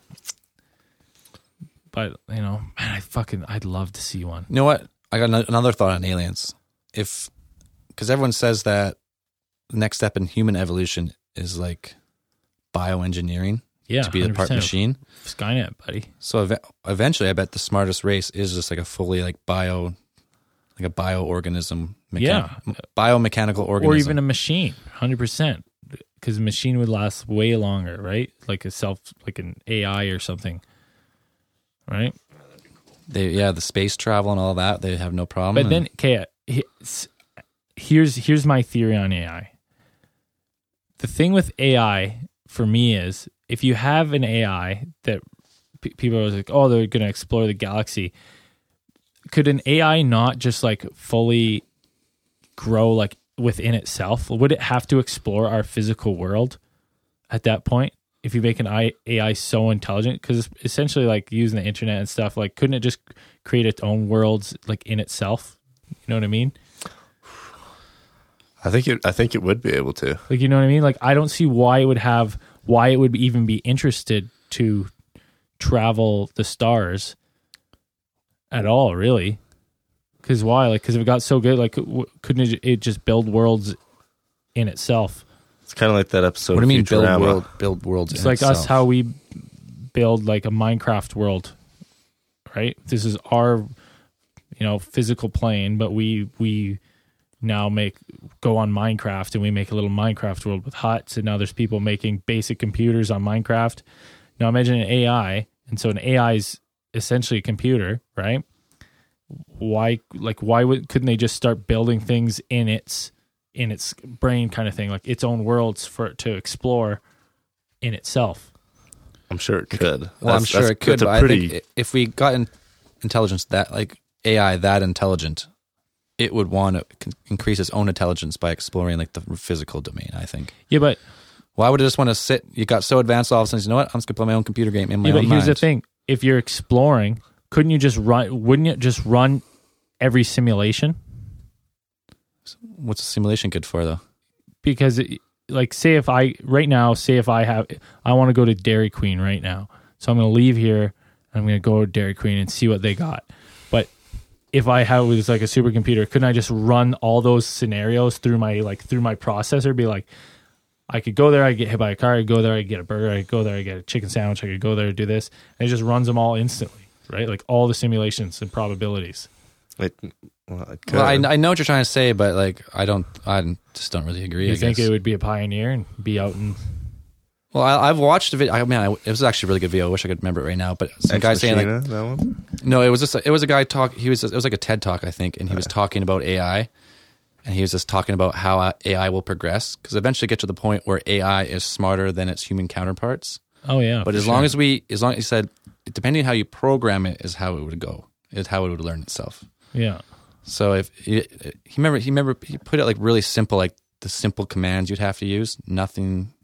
But, man, I'd love to see one. You know what? I got another thought on aliens. Because everyone says that the next step in human evolution is like bioengineering to be the part machine. Skynet, buddy. So eventually, I bet the smartest race is just like a fully like a bioorganism, biomechanical organism, or even a machine, 100%. Because a machine would last way longer, right? Like an AI or something, right? The space travel and all that, they have no problem. But then, okay, here's my theory on AI. The thing with AI for me is if you have an AI that people are like, oh, they're going to explore the galaxy. Could an AI not just like fully grow like within itself? Would it have to explore our physical world at that point? If you make an AI so intelligent, because it's essentially like using the internet and stuff, like couldn't it just create its own worlds like in itself? You know what I mean? I think it would be able to. Like, you know what I mean? Like, I don't see why it would even be interested to travel the stars at all, really. Because why? Like, because if it got so good, like, couldn't it just build worlds in itself? It's kind of like that episode. What do you mean Futurama. build worlds? It's like us, how we build like a Minecraft world, right? This is our, physical plane, but we now go on Minecraft and we make a little Minecraft world with huts, and now there's people making basic computers on Minecraft. Now imagine an AI, and so an AI is essentially a computer, right? Why couldn't they just start building things in its brain kind of thing, like its own worlds for it to explore in itself? I'm sure it could. Well, I'm sure it could, but I think if we got intelligence that like AI that intelligent, it would want to increase its own intelligence by exploring like the physical domain, I think. Yeah, but why would it just want to sit? You got so advanced all of a sudden, you know what? I'm just going to play my own computer game in my own mind. But here's the thing. If you're exploring, wouldn't you just run every simulation? What's a simulation good for, though? Because, say if I want to go to Dairy Queen right now. So I'm going to leave here, and I'm going to go to Dairy Queen and see what they got. But if it was like a supercomputer, couldn't I just run all those scenarios through my processor? Be like, I could go there, I get hit by a car, I could go there, I get a burger, I could go there, I get a chicken sandwich, I could go there, do this. And it just runs them all instantly, right? Like all the simulations and probabilities. I know what you're trying to say, but like I just don't really agree. You think it would be a pioneer and be out in? Well, I've watched a video. It was actually a really good video. I wish I could remember it right now. But some guy saying like, that one? No, it was a guy talk. It was like a TED talk, I think, and he was talking about AI, and he was just talking about how AI will progress because eventually get to the point where AI is smarter than its human counterparts. Oh yeah. But for as long as he said, depending on how you program it, is how it would go. Is how it would learn itself. yeah. So if he put it like really simple, like the simple commands you'd have to use, nothing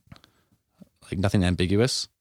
ambiguous.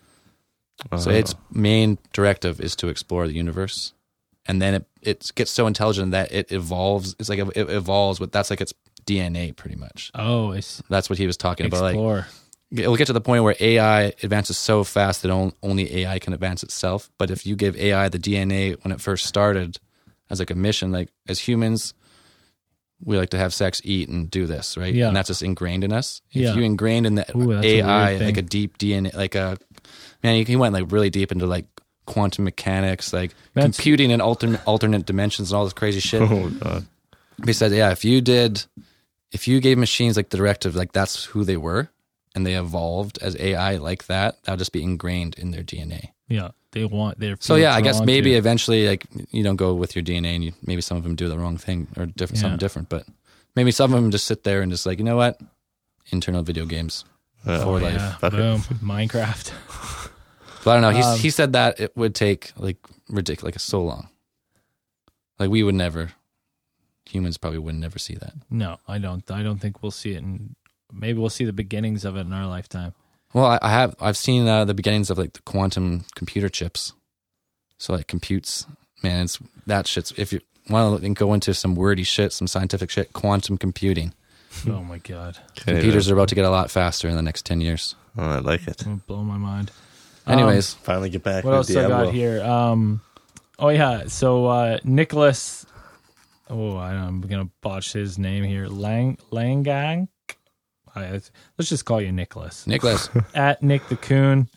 So its main directive is to explore the universe, and then it gets so intelligent that it evolves. It's like it evolves with that's like its DNA pretty much. Oh, it's That's what he was talking about. Like explore. it'll get to the point where AI advances so fast that only AI can advance itself. But if you give AI the DNA when it first started as like a mission, like as humans, we like to have sex, eat, and do this, right? Yeah. And that's just ingrained in us. Yeah. If you ingrained in the Ooh, that's a AI weird thing. like a deep DNA, like a man, he went like really deep into like quantum mechanics, like That's- computing in alternate dimensions and all this crazy shit. Oh god. He said, yeah, if you gave machines like the directive, like that's who they were, and they evolved as AI like that, that'll just be ingrained in their DNA. Yeah, they want their. So yeah, I guess drawn maybe to- eventually, like you don't go with your DNA, and maybe some of them do the wrong thing or something different. But maybe some of them just sit there and just like, you know what, internal video games for life. Yeah, Fuck it. boom, Minecraft. But I don't know. He said that it would take like ridiculous, like so long. Like we would never, humans probably would never see that. No, I don't think we'll see it, and maybe we'll see the beginnings of it in our lifetime. Well, I've seen the beginnings of like the quantum computer chips. So like computes, man, it's that shit's. If you want to go into some wordy shit, some scientific shit, quantum computing. Oh my god, Computers are about to get a lot faster in the next 10 years. Oh, I like it. it's gonna blow my mind. Anyways, Finally get back. What to else I Diablo. got here? Oh yeah, so Nicholas. Oh, I'm gonna botch his name here. Langang. Let's just call you Nicholas. Nicholas, At Nick the Coon.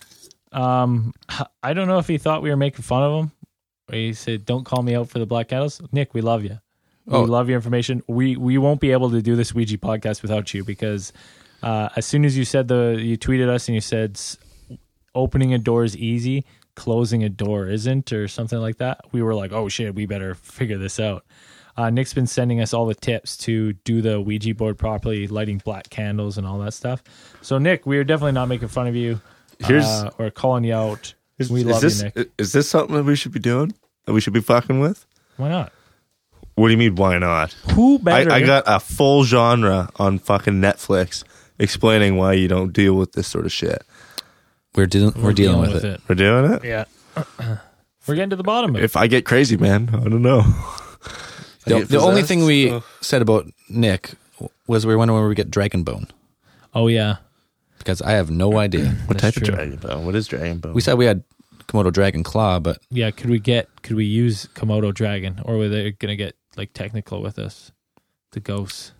I don't know if he thought we were making fun of him. Or he said, "Don't call me out for the black candles." Nick, we love you. We Oh. love your information. We won't be able to do this Ouija podcast without you because as soon as you said you tweeted us and you said opening a door is easy, closing a door isn't, or something like that. We were like, oh shit, we better figure this out. Nick's been sending us all the tips to do the Ouija board properly, lighting black candles and all that stuff. So Nick, we are definitely not making fun of you or calling you out. We love this, you, Nick. Is this something that we should be doing? That we should be fucking with? Why not? What do you mean, why not? Who better? I got a full genre on fucking Netflix explaining why you don't deal with this sort of shit. we're dealing with it. We're doing it? Yeah. We're getting to the bottom of it. If I get crazy, man, I don't know. The only thing we said about Nick was we were wondering where we get Dragon Bone, Oh, yeah. because I have no idea. What That's type true. of Dragon Bone? What is Dragon Bone? We said we had Komodo Dragon Claw, but Yeah, could we use Komodo Dragon, or were they going to get like technical with us? The ghosts.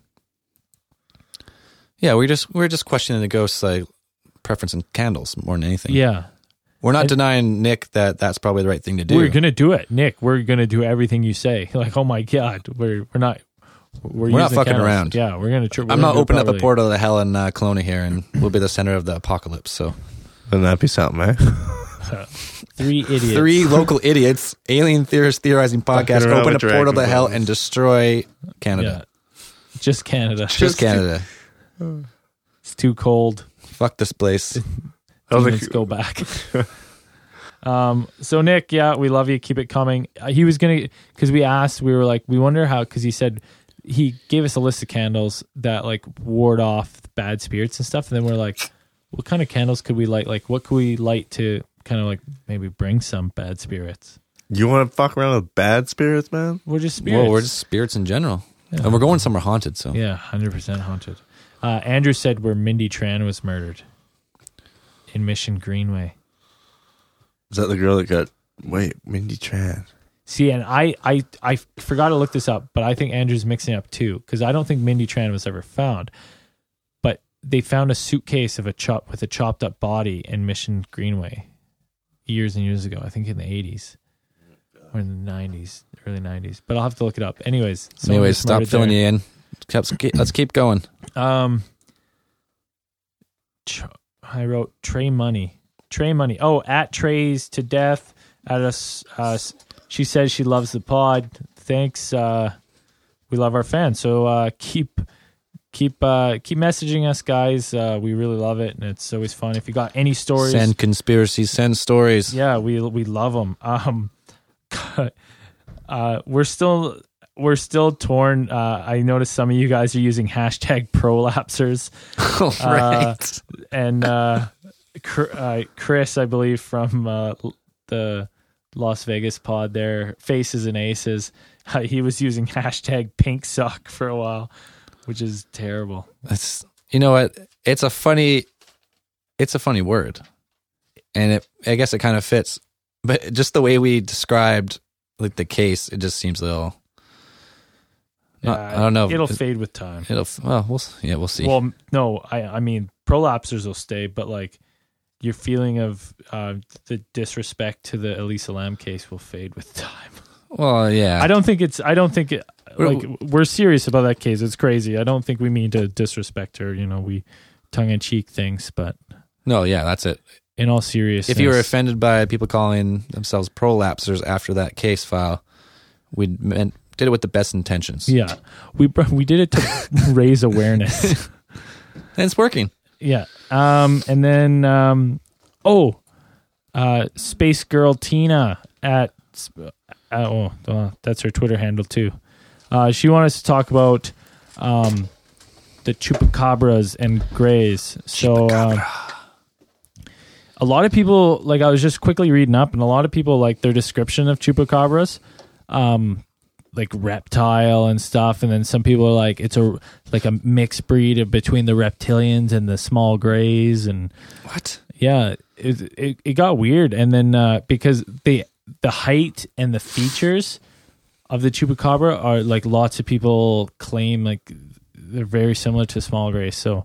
yeah, we're just questioning the ghost's like preference in candles more than anything. Yeah. We're not denying Nick that that's probably the right thing to do. We're going to do it, Nick. We're going to do everything you say. Like, oh my God, we're not We're not using fucking candles. around. Yeah, we're going to I'm not opening up a portal to hell in Kelowna here, and we'll be the center of the apocalypse. So Wouldn't that be something, eh? 3 idiots. 3 local idiots, alien theorists theorizing podcast, around open a with portal to Dragon hell Balls. and destroy Canada. Yeah. Just Canada. Just Canada. It's too cold. Fuck this place. Let's go back. So Nick, yeah, we love you. Keep it coming. He was gonna, because we asked, we were like, we wonder how, because he said he gave us a list of candles that like ward off bad spirits and stuff, and then we're like, what kind of candles could we light? Like, what could we light to kind of like maybe bring some bad spirits? You want to fuck around with bad spirits, man? We're just spirits. Well, we're just spirits in general. And we're going somewhere haunted, so. Yeah, 100% haunted. Andrew said where Mindy Tran was murdered in Mission Greenway. Is that the girl that got... Wait, Mindy Tran. See, and I forgot to look this up, but I think Andrew's mixing up too, because I don't think Mindy Tran was ever found. But they found a suitcase of with a chopped up body in Mission Greenway years and years ago. I think in the 80s or in the 90s, early 90s. But I'll have to look it up. Anyways, Stop filling you in. Let's keep going. I wrote Trey Money. Oh, at Trey's to death. At us, she says she loves the pod. Thanks. We love our fans. So keep keep messaging us, guys. We really love it, and it's always fun. If you got any stories, Send conspiracies, send stories. yeah, we love them. We're still torn. I noticed some of you guys are using hashtag prolapsers. Right. And Chris, I believe, from the Las Vegas pod there, Faces and Aces, he was using hashtag pink sock for a while, which is terrible. That's, you know what? It's a funny word, and I guess it kind of fits. But just the way we described like the case, it just seems a little. I don't know. It'll fade with time. We'll see. Well, no, I mean, prolapsers will stay, but like your feeling of the disrespect to the Elisa Lam case will fade with time. Well, yeah. I don't think like we're serious about that case. It's crazy. I don't think we mean to disrespect her. You know, we tongue in cheek things, but no, yeah, that's it. In all seriousness, If you were offended by people calling themselves prolapsers after that case file, we did it with the best intentions. yeah, we did it to raise awareness. And it's working. Yeah. And then Space Girl Tina at that's her Twitter handle too. She wanted us to talk about the chupacabras and greys. So a lot of people, like, I was just quickly reading up, and a lot of people like their description of chupacabras, like reptile and stuff, and then some people are like it's a mixed breed between the reptilians and the small greys, and What? yeah, it got weird. And then because the height and the features of the chupacabra are like, lots of people claim like they're very similar to small gray. So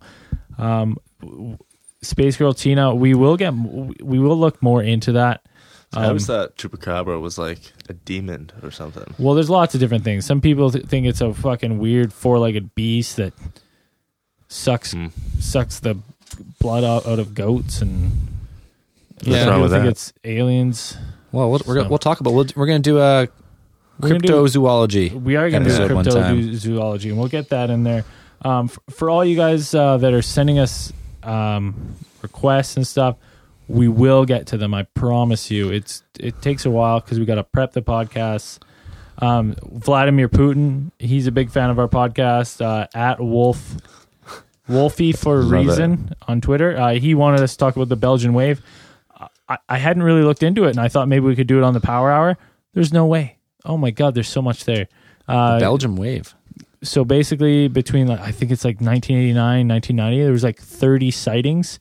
Space Girl Tina, we will look more into that. I always thought chupacabra was like a demon or something. Well, there's lots of different things. Some people think it's a fucking weird four-legged beast that sucks the blood out of goats, and What's wrong with think that? it's aliens. Well, we'll talk about. We're going to do a cryptozoology. We are going to do episode one time. cryptozoology, and we'll get that in there. For all you guys that are sending us requests and stuff, we will get to them. I promise you. It takes a while because we got to prep the podcasts. Vladimir Putin, he's a big fan of our podcast. At Wolfie for a Love reason on Twitter. He wanted us to talk about the Belgian wave. I hadn't really looked into it, and I thought maybe we could do it on the Power Hour. There's no way. Oh my God, there's so much there. The Belgium wave. So basically, between I think it's like 1989, 1990, there was like 30 sightings.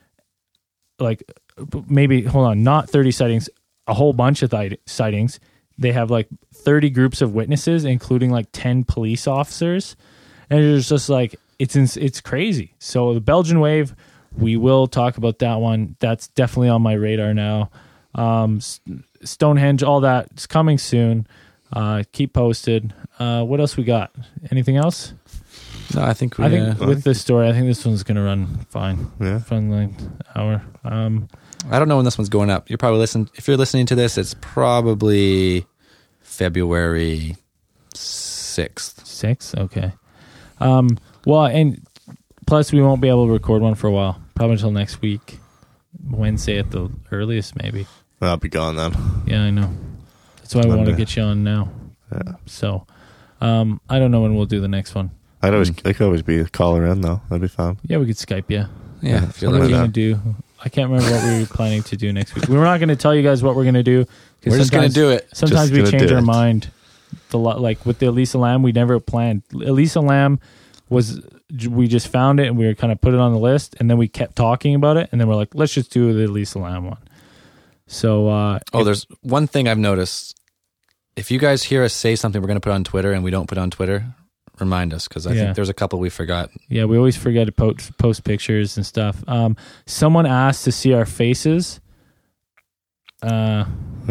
Like maybe, hold on, not 30 sightings, a whole bunch of sightings. They have like 30 groups of witnesses, including like 10 police officers, and it's just like it's crazy. So the Belgian wave, we will talk about that one. That's definitely on my radar now. Stonehenge, all that is coming soon. Keep posted. What else we got? Anything else? No, I think with this story, I think this one's gonna run fine. Yeah. Fun like hour. I don't know when this one's going up. You're probably if you're listening to this, it's probably February 6th. 6? Okay. Well, and plus we won't be able to record one for a while. Probably until next week. Wednesday at the earliest, maybe. I'll be gone then. Yeah, I know. That's why I want to Monday. get you on now. Yeah. So, I don't know when we'll do the next one. I could always be a caller in though. That'd be fun. Yeah, we could Skype you. Yeah, if you're What are we lucky. going to do? I can't remember what we were planning to do next week. We were not going to tell you guys what we're going to do. We're just going to do it. Sometimes Just we gonna change do our it. mind. Like with the Elisa Lam, we never planned. Elisa Lam we just found it and we were kind of put it on the list, and then we kept talking about it, and then we're like, let's just do the Elisa Lam one. So, There's one thing I've noticed. If you guys hear us say something we're going to put on Twitter and we don't put on Twitter, remind us, because I think there's a couple we forgot. yeah, we always forget to post pictures and stuff. Someone asked to see our faces. Yeah.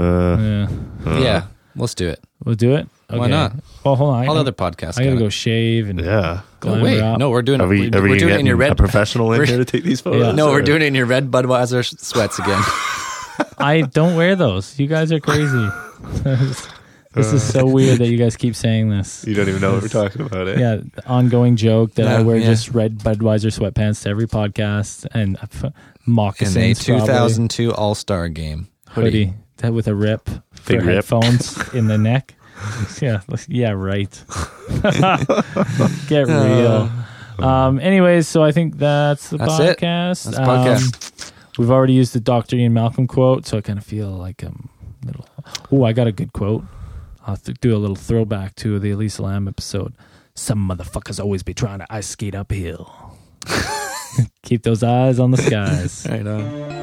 Yeah, let's do it. We'll do it. Okay. Why not? Well, hold on. All the other podcasts. I gotta got go it. shave and Yeah. glamour up. No, we're doing it. Are we We're doing it in your a red. professional in we're- here to take these photos? Yeah. No, we're or- doing it in your red Budweiser sweats again. I don't wear those. You guys are crazy. This is so weird that you guys keep saying this. You don't even know what we're talking about, eh? Yeah, the ongoing joke that I No, wear yeah. just red Budweiser sweatpants to every podcast and In moccasins. a 2002 All-Star game. hoodie that with a rip for Big rip. headphones in the neck. Yeah, right. Get real. Anyways, so I think that's That's it. podcast. That's the podcast. We've already used the Dr. Ian Malcolm quote, so I kind of feel like I'm a little. Oh, I got a good quote. I'll do a little throwback to the Elisa Lam episode. Some motherfuckers always be trying to ice skate uphill. Keep those eyes on the skies. Right on.